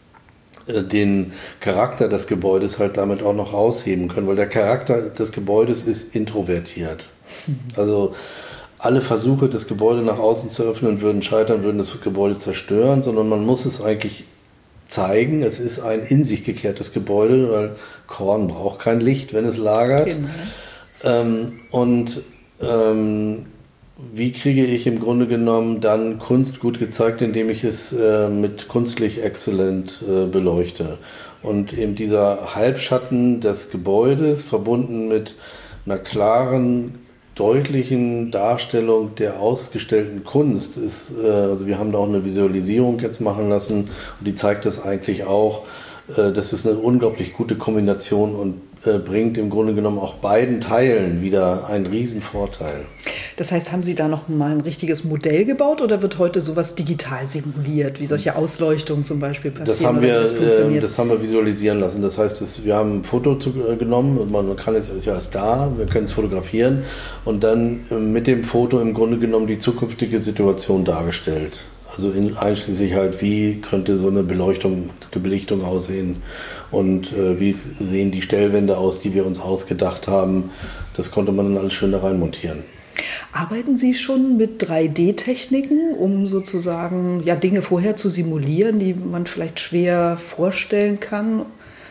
den Charakter des Gebäudes halt damit auch noch rausheben können, weil der Charakter des Gebäudes ist introvertiert. Also alle Versuche, das Gebäude nach außen zu öffnen, würden scheitern, würden das Gebäude zerstören, sondern man muss es eigentlich zeigen. Es ist ein in sich gekehrtes Gebäude, weil Korn braucht kein Licht, wenn es lagert. Genau. Ähm, und ähm, wie kriege ich im Grunde genommen dann Kunst gut gezeigt, indem ich es äh, mit Kunstlicht exzellent äh, beleuchte. Und eben dieser Halbschatten des Gebäudes verbunden mit einer klaren, deutlichen Darstellung der ausgestellten Kunst ist, äh, also wir haben da auch eine Visualisierung jetzt machen lassen und die zeigt das eigentlich auch. Äh, das ist eine unglaublich gute Kombination und äh, bringt im Grunde genommen auch beiden Teilen wieder einen riesen Vorteil. Das heißt, haben Sie da noch mal ein richtiges Modell gebaut oder wird heute sowas digital simuliert, wie solche Ausleuchtungen zum Beispiel passieren? Das haben, wir, das, äh, das haben wir visualisieren lassen. Das heißt, das, wir haben ein Foto zu, äh, genommen und man kann es ja als da, wir können es fotografieren und dann äh, mit dem Foto im Grunde genommen die zukünftige Situation dargestellt. Also in, einschließlich halt, wie könnte so eine Beleuchtung, eine Belichtung aussehen und äh, wie sehen die Stellwände aus, die wir uns ausgedacht haben. Das konnte man dann alles schön da reinmontieren. Arbeiten Sie schon mit drei D Techniken, um sozusagen ja, Dinge vorher zu simulieren, die man vielleicht schwer vorstellen kann?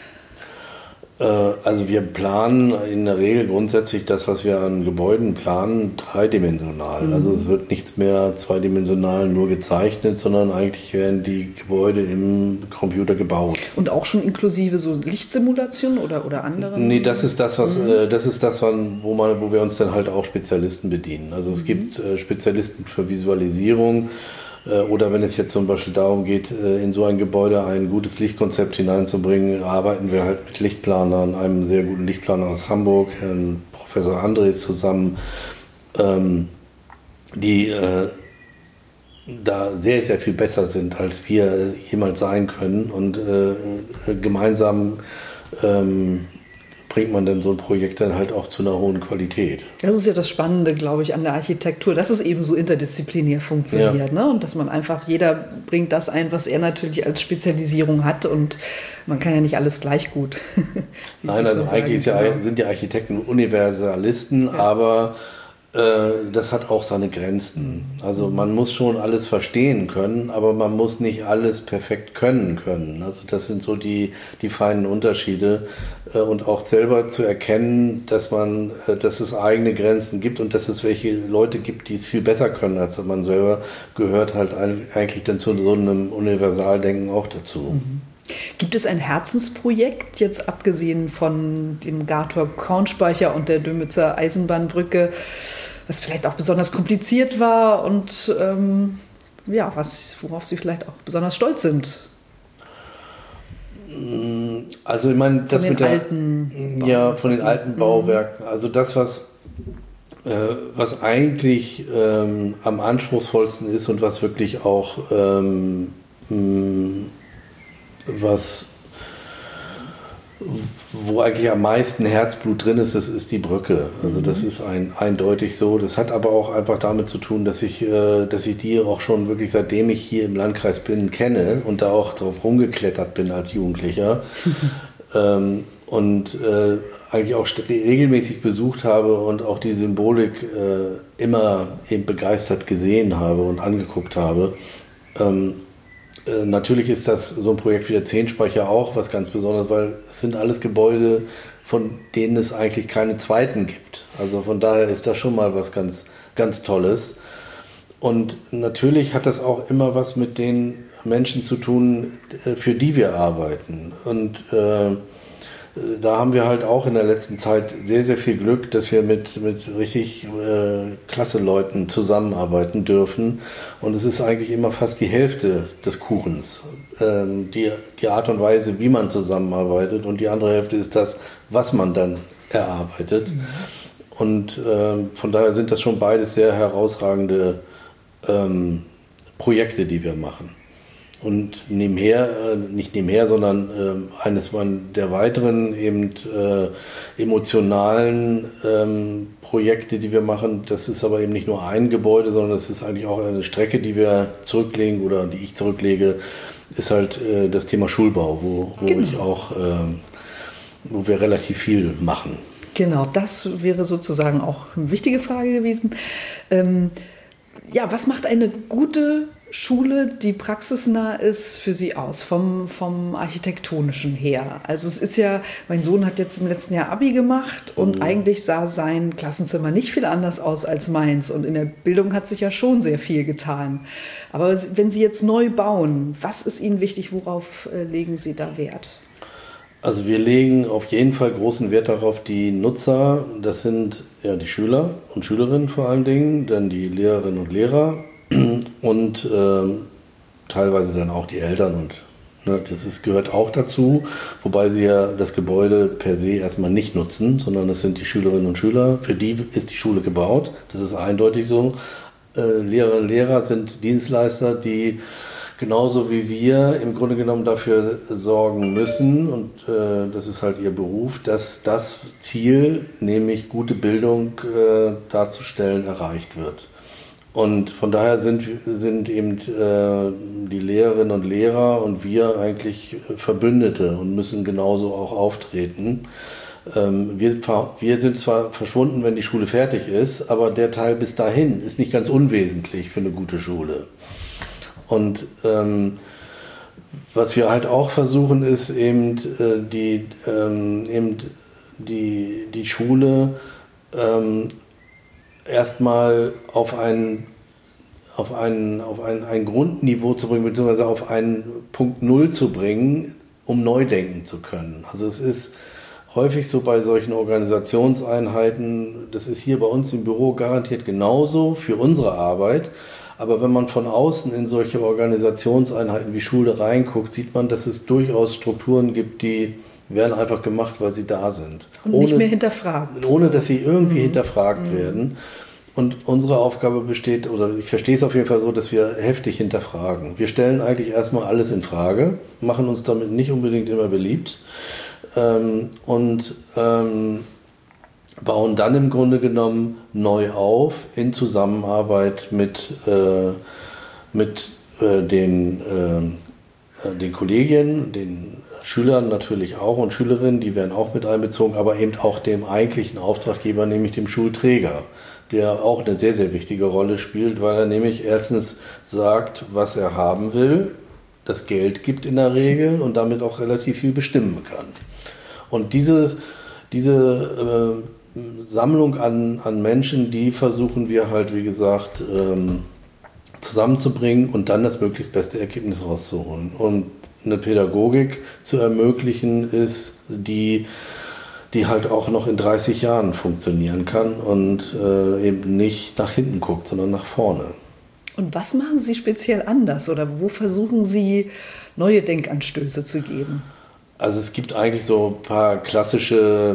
Also wir planen in der Regel grundsätzlich das, was wir an Gebäuden planen, dreidimensional. Mhm. Also es wird nichts mehr zweidimensional nur gezeichnet, sondern eigentlich werden die Gebäude im Computer gebaut. Und auch schon inklusive so Lichtsimulationen oder, oder anderen? Nee, das ist das, was, mhm. äh, das ist das, wo, man, wo wir uns dann halt auch Spezialisten bedienen. Also es mhm. gibt äh, Spezialisten für Visualisierung. Oder wenn es jetzt zum Beispiel darum geht, in so ein Gebäude ein gutes Lichtkonzept hineinzubringen, arbeiten wir halt mit Lichtplanern, einem sehr guten Lichtplaner aus Hamburg, Herrn Professor Andres zusammen, die da sehr, sehr viel besser sind, als wir jemals sein können. Und gemeinsam bringt man dann so ein Projekt dann halt auch zu einer hohen Qualität. Das ist ja das Spannende, glaube ich, an der Architektur, dass es eben so interdisziplinär funktioniert, ja. ne? Und dass man einfach, jeder bringt das ein, was er natürlich als Spezialisierung hat und man kann ja nicht alles gleich gut. Nein, also eigentlich ist ja, sind die Architekten Universalisten, ja. aber das hat auch seine Grenzen. Also man muss schon alles verstehen können, aber man muss nicht alles perfekt können können. Also das sind so die, die feinen Unterschiede und auch selber zu erkennen, dass man, dass es eigene Grenzen gibt und dass es welche Leute gibt, die es viel besser können als man selber, gehört halt eigentlich dann zu so einem Universaldenken auch dazu. Mhm. Gibt es ein Herzensprojekt, jetzt abgesehen von dem Gartorp-Kornspeicher und der Dömitzer Eisenbahnbrücke, was vielleicht auch besonders kompliziert war und ähm, ja, was, worauf Sie vielleicht auch besonders stolz sind? Also ich meine, das von mit den der, alten ja, von den alten Bauwerken. Also das, was, äh, was eigentlich ähm, am anspruchsvollsten ist und was wirklich auch ähm, mh, was wo eigentlich am meisten Herzblut drin ist, das ist die Brücke. Also das ist ein, eindeutig so. Das hat aber auch einfach damit zu tun, dass ich, äh, dass ich die auch schon wirklich, seitdem ich hier im Landkreis bin, kenne und da auch drauf rumgeklettert bin als Jugendlicher. ähm, und äh, eigentlich auch regelmäßig besucht habe und auch die Symbolik äh, immer eben begeistert gesehen habe und angeguckt habe. Ähm, Natürlich ist das so ein Projekt wie der Zehnspeicher auch was ganz Besonderes, weil es sind alles Gebäude, von denen es eigentlich keine zweiten gibt. Also von daher ist das schon mal was ganz, ganz Tolles. Und natürlich hat das auch immer was mit den Menschen zu tun, für die wir arbeiten. Und äh, da haben wir halt auch in der letzten Zeit sehr, sehr viel Glück, dass wir mit, mit richtig äh, klasse Leuten zusammenarbeiten dürfen. Und es ist eigentlich immer fast die Hälfte des Kuchens, ähm, die, die Art und Weise, wie man zusammenarbeitet. Und die andere Hälfte ist das, was man dann erarbeitet. Mhm. Und ähm, von daher sind das schon beides sehr herausragende ähm, Projekte, die wir machen. Und nebenher, nicht nebenher, sondern äh, eines der weiteren eben äh, emotionalen ähm, Projekte, die wir machen, das ist aber eben nicht nur ein Gebäude, sondern das ist eigentlich auch eine Strecke, die wir zurücklegen oder die ich zurücklege, ist halt äh, das Thema Schulbau, wo, wo genau. ich auch, äh, wo wir relativ viel machen. Genau, das wäre sozusagen auch eine wichtige Frage gewesen. Ähm, ja, was macht eine gute Schule, die praxisnah ist, für Sie aus, vom, vom Architektonischen her? Also es ist ja, mein Sohn hat jetzt im letzten Jahr Abi gemacht und mhm. eigentlich sah sein Klassenzimmer nicht viel anders aus als meins und in der Bildung hat sich ja schon sehr viel getan. Aber wenn Sie jetzt neu bauen, was ist Ihnen wichtig, worauf äh, legen Sie da Wert? Also wir legen auf jeden Fall großen Wert darauf, die Nutzer, das sind ja die Schüler und Schülerinnen vor allen Dingen, dann die Lehrerinnen und Lehrer, und äh, teilweise dann auch die Eltern und Das ist, gehört auch dazu, wobei sie ja das Gebäude per se erstmal nicht nutzen, sondern das sind die Schülerinnen und Schüler, für die ist die Schule gebaut, das ist eindeutig so. Äh, Lehrerinnen und Lehrer sind Dienstleister, die genauso wie wir im Grunde genommen dafür sorgen müssen, und äh, das ist halt ihr Beruf, dass das Ziel, nämlich gute Bildung äh, darzustellen, erreicht wird. Und von daher sind, sind eben äh, die Lehrerinnen und Lehrer und wir eigentlich Verbündete und müssen genauso auch auftreten. Ähm, wir, wir sind zwar verschwunden, wenn die Schule fertig ist, aber der Teil bis dahin ist nicht ganz unwesentlich für eine gute Schule. Und ähm, was wir halt auch versuchen, ist eben, äh, die, ähm, eben die, die Schule ähm, erstmal auf ein, auf, ein, auf ein, ein Grundniveau zu bringen, beziehungsweise auf einen Punkt Null zu bringen, um neu denken zu können. Also es ist häufig so bei solchen Organisationseinheiten, das ist hier bei uns im Büro garantiert genauso für unsere Arbeit, aber wenn man von außen in solche Organisationseinheiten wie Schule reinguckt, sieht man, dass es durchaus Strukturen gibt, die werden einfach gemacht, weil sie da sind. Und ohne, nicht mehr hinterfragt. Ohne, dass sie irgendwie mhm. hinterfragt mhm. werden. Und unsere Aufgabe besteht, oder ich verstehe es auf jeden Fall so, dass wir heftig hinterfragen. Wir stellen eigentlich erstmal alles in Frage, machen uns damit nicht unbedingt immer beliebt ähm, und ähm, bauen dann im Grunde genommen neu auf in Zusammenarbeit mit, äh, mit äh, den, äh, den Kollegien, den Schülern natürlich auch und Schülerinnen, die werden auch mit einbezogen, aber eben auch dem eigentlichen Auftraggeber, nämlich dem Schulträger, der auch eine sehr, sehr wichtige Rolle spielt, weil er nämlich erstens sagt, was er haben will, das Geld gibt in der Regel und damit auch relativ viel bestimmen kann. Und diese, diese äh, Sammlung an, an Menschen, die versuchen wir halt, wie gesagt, ähm, zusammenzubringen und dann das möglichst beste Ergebnis rauszuholen. Und eine Pädagogik zu ermöglichen ist, die, die halt auch noch in dreißig Jahren funktionieren kann und äh, eben nicht nach hinten guckt, sondern nach vorne. Und was machen Sie speziell anders oder wo versuchen Sie, neue Denkanstöße zu geben? Also es gibt eigentlich so ein paar klassische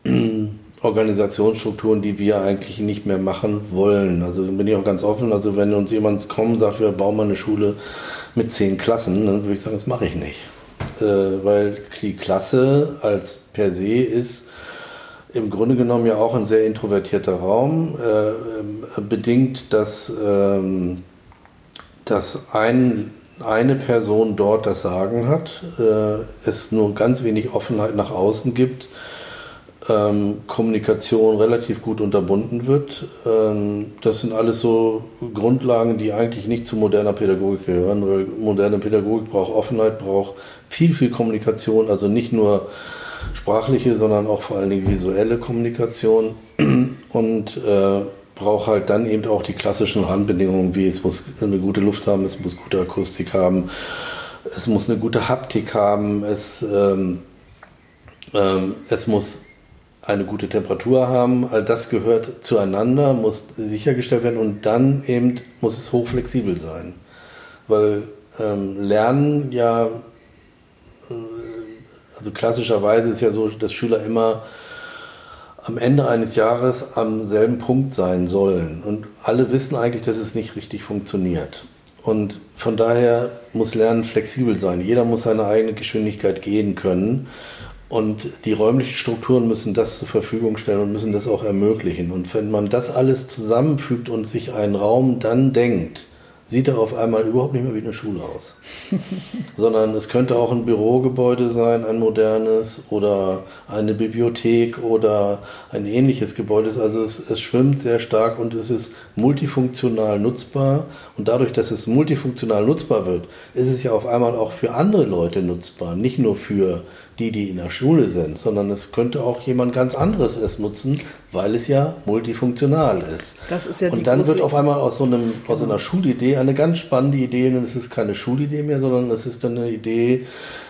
Organisationsstrukturen, die wir eigentlich nicht mehr machen wollen. Also da bin ich auch ganz offen. Also wenn uns jemand kommt und sagt, wir bauen mal eine Schule mit zehn Klassen, dann würde ich sagen, das mache ich nicht. Äh, weil die Klasse als per se ist im Grunde genommen ja auch ein sehr introvertierter Raum, äh, bedingt, dass, ähm, dass ein, eine Person dort das Sagen hat, äh, es nur ganz wenig Offenheit nach außen gibt, Ähm, Kommunikation relativ gut unterbunden wird. Ähm, das sind alles so Grundlagen, die eigentlich nicht zu moderner Pädagogik gehören, weil moderne Pädagogik braucht Offenheit, braucht viel, viel Kommunikation, also nicht nur sprachliche, sondern auch vor allen Dingen visuelle Kommunikation und äh, braucht halt dann eben auch die klassischen Randbedingungen, wie es muss eine gute Luft haben, es muss gute Akustik haben, es muss eine gute Haptik haben, es, ähm, ähm, es muss eine gute Temperatur haben, all das gehört zueinander, muss sichergestellt werden und dann eben muss es hochflexibel sein. Weil ähm, Lernen ja, also klassischerweise ist ja so, dass Schüler immer am Ende eines Jahres am selben Punkt sein sollen und alle wissen eigentlich, dass es nicht richtig funktioniert. Und von daher muss Lernen flexibel sein. Jeder muss seine eigene Geschwindigkeit gehen können. Und die räumlichen Strukturen müssen das zur Verfügung stellen und müssen das auch ermöglichen. Und wenn man das alles zusammenfügt und sich einen Raum dann denkt, sieht er auf einmal überhaupt nicht mehr wie eine Schule aus. Sondern es könnte auch ein Bürogebäude sein, ein modernes oder eine Bibliothek oder ein ähnliches Gebäude. Also es, es schwimmt sehr stark und es ist multifunktional nutzbar. Und dadurch, dass es multifunktional nutzbar wird, ist es ja auf einmal auch für andere Leute nutzbar. Nicht nur für die, die in der Schule sind, sondern es könnte auch jemand ganz anderes es nutzen, weil es ja multifunktional ist. Das ist ja die und dann große wird auf einmal aus so, einem, genau. aus so einer Schulidee eine ganz spannende Idee, und es ist keine Schulidee mehr, sondern es ist dann eine Idee,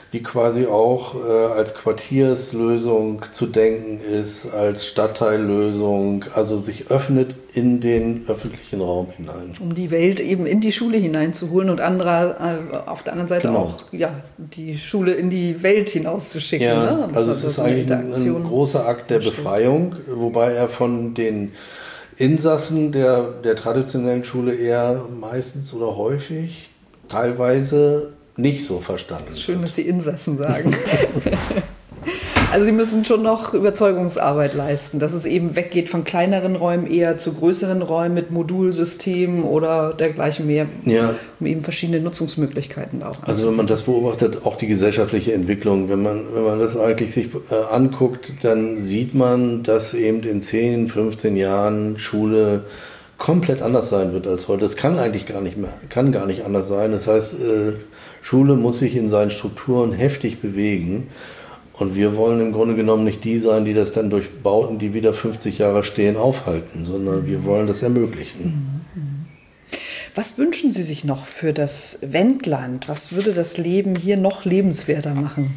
die quasi auch äh, als Quartierslösung zu denken ist, als Stadtteillösung, also sich öffnet in den öffentlichen Raum hinein. Um die Welt eben in die Schule hineinzuholen und anderer, äh, auf der anderen Seite genau. auch ja, die Schule in die Welt hinauszuschicken. Ja, ne? also es ist eigentlich ein, ein großer Akt der Befreiung, wobei er von den Insassen der, der traditionellen Schule eher meistens oder häufig, teilweise nicht so verstanden. Es ist schön, dass Sie Insassen sagen. Also Sie müssen schon noch Überzeugungsarbeit leisten, dass es eben weggeht von kleineren Räumen eher zu größeren Räumen mit Modulsystemen oder dergleichen mehr, ja. um eben verschiedene Nutzungsmöglichkeiten auch. Also wenn man das beobachtet, auch die gesellschaftliche Entwicklung, wenn man, wenn man das eigentlich sich äh, anguckt, dann sieht man, dass eben in zehn, fünfzehn Jahren Schule komplett anders sein wird als heute. Das kann eigentlich gar nicht mehr, kann gar nicht anders sein. Das heißt, äh, Schule muss sich in seinen Strukturen heftig bewegen. Und wir wollen im Grunde genommen nicht die sein, die das dann durch Bauten, die wieder fünfzig Jahre stehen, aufhalten, sondern wir wollen das ermöglichen. Was wünschen Sie sich noch für das Wendland? Was würde das Leben hier noch lebenswerter machen?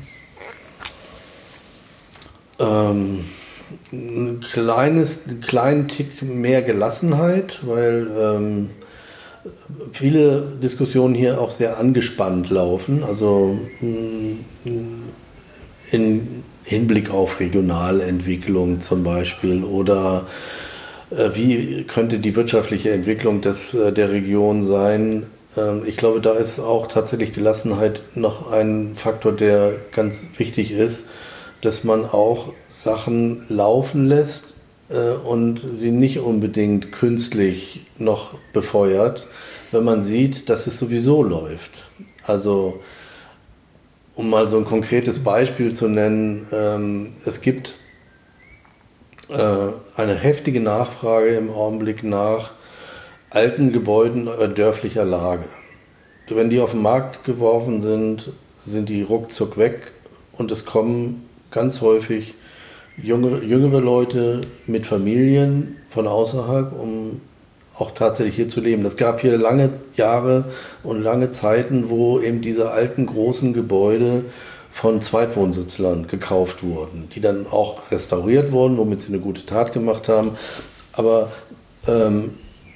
Ähm, ein kleines, einen kleinen Tick mehr Gelassenheit, weil ähm, viele Diskussionen hier auch sehr angespannt laufen. Also in Hinblick auf Regionalentwicklung zum Beispiel oder äh, wie könnte die wirtschaftliche Entwicklung des, äh, der Region sein. Ähm, ich glaube, da ist auch tatsächlich Gelassenheit noch ein Faktor, der ganz wichtig ist, dass man auch Sachen laufen lässt äh, und sie nicht unbedingt künstlich noch befeuert, wenn man sieht, dass es sowieso läuft. Also um mal so ein konkretes Beispiel zu nennen, ähm, es gibt äh, eine heftige Nachfrage im Augenblick nach alten Gebäuden dörflicher Lage. Wenn die auf den Markt geworfen sind, sind die ruckzuck weg und es kommen ganz häufig junge, jüngere Leute mit Familien von außerhalb, um auch tatsächlich hier zu leben. Es gab hier lange Jahre und lange Zeiten, wo eben diese alten großen Gebäude von Zweitwohnsitzlern gekauft wurden, die dann auch restauriert wurden, womit sie eine gute Tat gemacht haben. Aber ähm,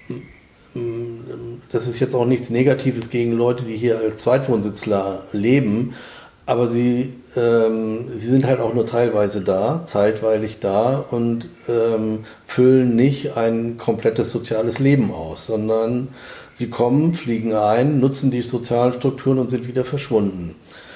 das ist jetzt auch nichts Negatives gegen Leute, die hier als Zweitwohnsitzler leben, aber sie, ähm, sie sind halt auch nur teilweise da, zeitweilig da und ähm, füllen nicht ein komplettes soziales Leben aus, sondern sie kommen, fliegen ein, nutzen die sozialen Strukturen und sind wieder verschwunden.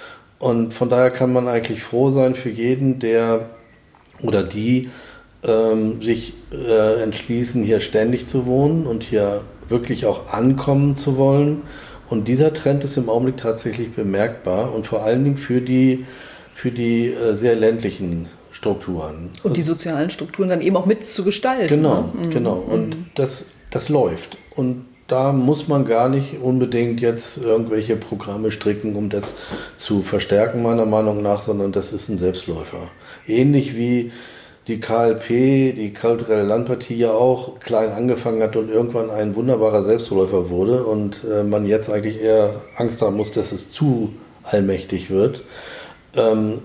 Und von daher kann man eigentlich froh sein für jeden, der oder die ähm, sich äh, entschließen, hier ständig zu wohnen und hier wirklich auch ankommen zu wollen. Und dieser Trend ist im Augenblick tatsächlich bemerkbar und vor allen Dingen für die, für die äh, sehr ländlichen Strukturen. Und die sozialen Strukturen dann eben auch mit zu gestalten. Genau, ne? genau. Und mhm. das, das läuft. Und da muss man gar nicht unbedingt jetzt irgendwelche Programme stricken, um das zu verstärken, meiner Meinung nach, sondern das ist ein Selbstläufer. Ähnlich wie die K L P, die kulturelle Landpartie, ja auch klein angefangen hat und irgendwann ein wunderbarer Selbstläufer wurde und äh, man jetzt eigentlich eher Angst haben muss, dass es zu allmächtig wird. Ähm,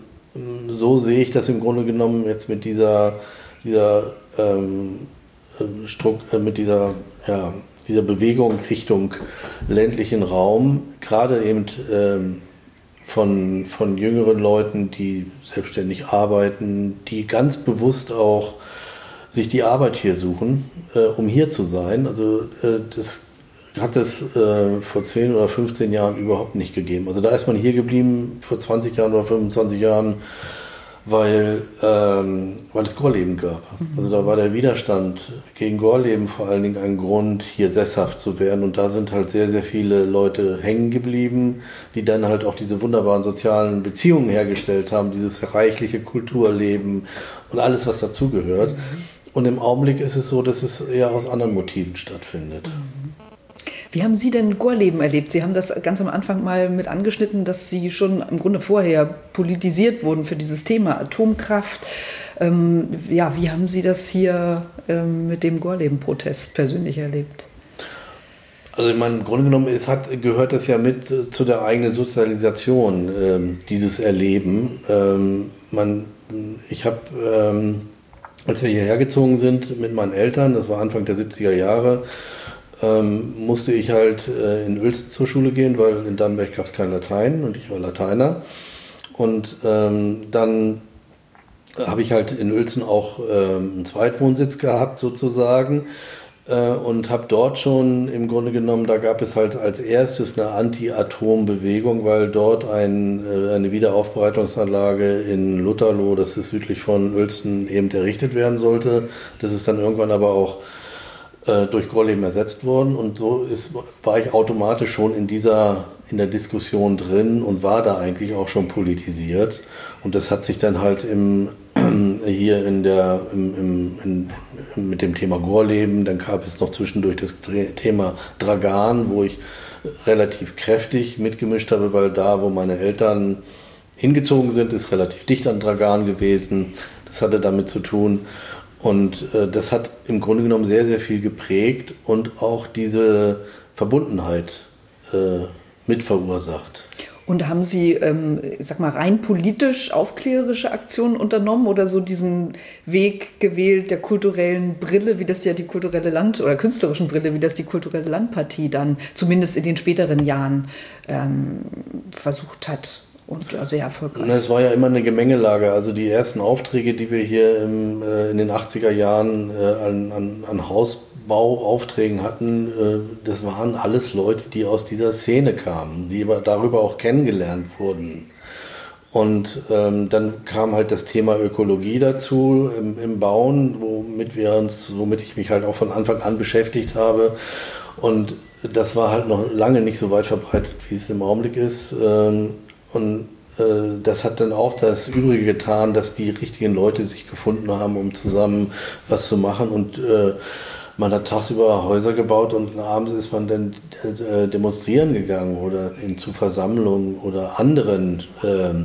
so sehe ich das im Grunde genommen jetzt mit dieser, dieser, ähm, Struck, äh, mit dieser, ja, dieser Bewegung Richtung ländlichen Raum, gerade eben ähm, Von, von jüngeren Leuten, die selbstständig arbeiten, die ganz bewusst auch sich die Arbeit hier suchen, äh, um hier zu sein. Also äh, das hat es äh, vor zehn oder fünfzehn Jahren überhaupt nicht gegeben. Also da ist man hier geblieben vor zwanzig Jahren oder fünfundzwanzig Jahren, weil, ähm, weil es Gorleben gab. Also da war der Widerstand gegen Gorleben vor allen Dingen ein Grund, hier sesshaft zu werden. Und da sind halt sehr, sehr viele Leute hängen geblieben, die dann halt auch diese wunderbaren sozialen Beziehungen hergestellt haben, dieses reichliche Kulturleben und alles, was dazugehört. Mhm. Und im Augenblick ist es so, dass es eher aus anderen Motiven stattfindet. Mhm. Wie haben Sie denn Gorleben erlebt? Sie haben das ganz am Anfang mal mit angeschnitten, dass Sie schon im Grunde vorher politisiert wurden für dieses Thema Atomkraft. Ähm, ja, wie haben Sie das hier ähm, mit dem Gorleben-Protest persönlich erlebt? Also ich meine, im Grunde genommen es hat, gehört das ja mit äh, zu der eigenen Sozialisation, ähm, dieses Erleben. Ähm, man, ich habe, ähm, als wir hierher gezogen sind mit meinen Eltern, das war Anfang der siebziger Jahre, ähm, musste ich halt äh, in Uelzen zur Schule gehen, weil in Dannenberg gab es kein Latein und ich war Lateiner. Und ähm, dann habe ich halt in Uelzen auch ähm, einen Zweitwohnsitz gehabt sozusagen. Und habe dort schon im Grunde genommen, da gab es halt als erstes eine Anti-Atom-Bewegung, weil dort ein, eine Wiederaufbereitungsanlage in Lutherloh, das ist südlich von Uelzen, eben errichtet werden sollte. Das ist dann irgendwann aber auch äh, durch Gorleben ersetzt worden und so ist, war ich automatisch schon in dieser, in der Diskussion drin und war da eigentlich auch schon politisiert. Und das hat sich dann halt im hier in der, im, im, in, mit dem Thema Gorleben, dann gab es noch zwischendurch das Thema Dragan, wo ich relativ kräftig mitgemischt habe, weil da, wo meine Eltern hingezogen sind, ist relativ dicht an Dragan gewesen. Das hatte damit zu tun und äh, das hat im Grunde genommen sehr, sehr viel geprägt und auch diese Verbundenheit äh, mit verursacht. Und haben Sie, ähm, ich sag mal, rein politisch aufklärerische Aktionen unternommen oder so diesen Weg gewählt der kulturellen Brille, wie das ja die kulturelle Land- oder künstlerischen Brille, wie das die kulturelle Landpartie dann zumindest in den späteren Jahren ähm, versucht hat und sehr erfolgreich? Es war ja immer eine Gemengelage. Also die ersten Aufträge, die wir hier im, äh, in den achtziger Jahren äh, an, an, an Hausbauaufträgen hatten, äh, das waren alles Leute, die aus dieser Szene kamen, die aber darüber auch kennengelernt wurden. Und ähm, dann kam halt das Thema Ökologie dazu im, im Bauen, womit wir uns, womit ich mich halt auch von Anfang an beschäftigt habe. Und das war halt noch lange nicht so weit verbreitet, wie es im Augenblick ist. Ähm, Und äh, das hat dann auch das Übrige getan, dass die richtigen Leute sich gefunden haben, um zusammen was zu machen. Und äh, man hat tagsüber Häuser gebaut und abends ist man dann äh, demonstrieren gegangen oder in, zu Versammlungen oder anderen äh,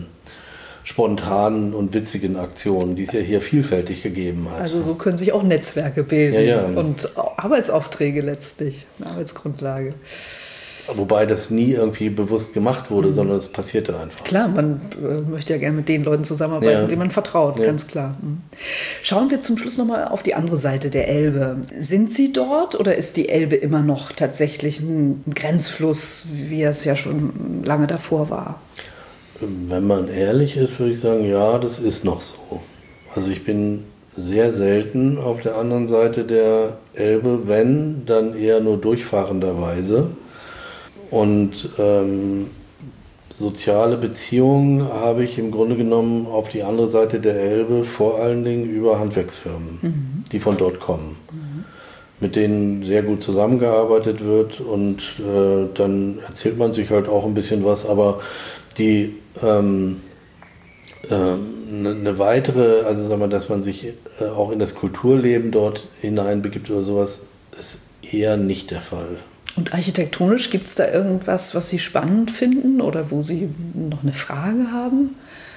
spontanen und witzigen Aktionen, die es ja hier vielfältig gegeben hat. Also so können sich auch Netzwerke bilden ja, ja. und Arbeitsaufträge letztlich, eine Arbeitsgrundlage. Wobei das nie irgendwie bewusst gemacht wurde, mhm. sondern es passierte einfach. Klar, man äh, möchte ja gerne mit den Leuten zusammenarbeiten, ja. denen man vertraut, ja. ganz klar. Mhm. Schauen wir zum Schluss nochmal auf die andere Seite der Elbe. Sind Sie dort oder ist die Elbe immer noch tatsächlich ein Grenzfluss, wie es ja schon lange davor war? Wenn man ehrlich ist, würde ich sagen, ja, das ist noch so. Also ich bin sehr selten auf der anderen Seite der Elbe, wenn, dann eher nur durchfahrenderweise. Und ähm, soziale Beziehungen habe ich im Grunde genommen auf die andere Seite der Elbe vor allen Dingen über Handwerksfirmen, mhm. die von dort kommen, mhm. mit denen sehr gut zusammengearbeitet wird und äh, dann erzählt man sich halt auch ein bisschen was, aber die ähm, äh, eine weitere, also sagen wir, dass man sich äh, auch in das Kulturleben dort hineinbegibt oder sowas, ist eher nicht der Fall. Und architektonisch, gibt es da irgendwas, was Sie spannend finden oder wo Sie noch eine Frage haben?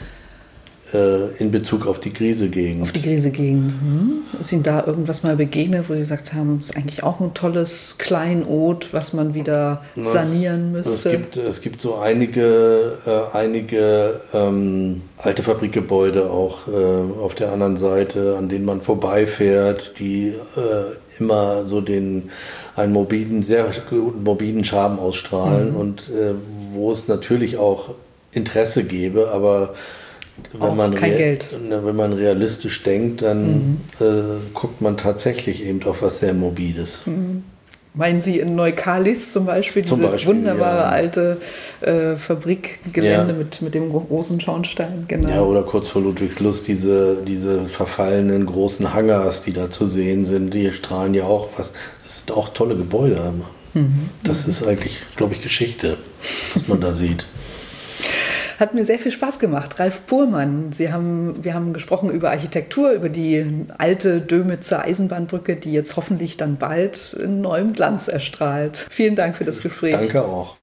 Äh, in Bezug auf die Griese-Gegend. Auf die Griese-Gegend. Hm. Ist Ihnen da irgendwas mal begegnet, wo Sie gesagt haben, das ist eigentlich auch ein tolles Kleinod, was man wieder sanieren müsste? Es gibt, es gibt so einige, äh, einige ähm, alte Fabrikgebäude auch äh, auf der anderen Seite, an denen man vorbeifährt, die äh, immer so den einen morbiden, sehr guten morbiden Charme ausstrahlen mhm. und äh, wo es natürlich auch Interesse gäbe, aber wenn auch man, kein Geld. wenn man realistisch denkt, dann mhm. äh, guckt man tatsächlich eben auf was sehr Morbides. Mhm. Meinen Sie in Neukalis zum Beispiel, zum diese Beispiel, wunderbare ja. alte äh, Fabrikgelände ja. mit, mit dem großen Schornstein? Genau. Ja, oder kurz vor Ludwigslust diese, diese verfallenen großen Hangars, die da zu sehen sind, die strahlen ja auch was. Das sind auch tolle Gebäude. Mhm. Das mhm. ist eigentlich, glaube ich, Geschichte, was man da sieht. Hat mir sehr viel Spaß gemacht. Ralf Pohlmann, Sie haben, wir haben gesprochen über Architektur, über die alte Dömitzer Eisenbahnbrücke, die jetzt hoffentlich dann bald in neuem Glanz erstrahlt. Vielen Dank für das Gespräch. Danke auch.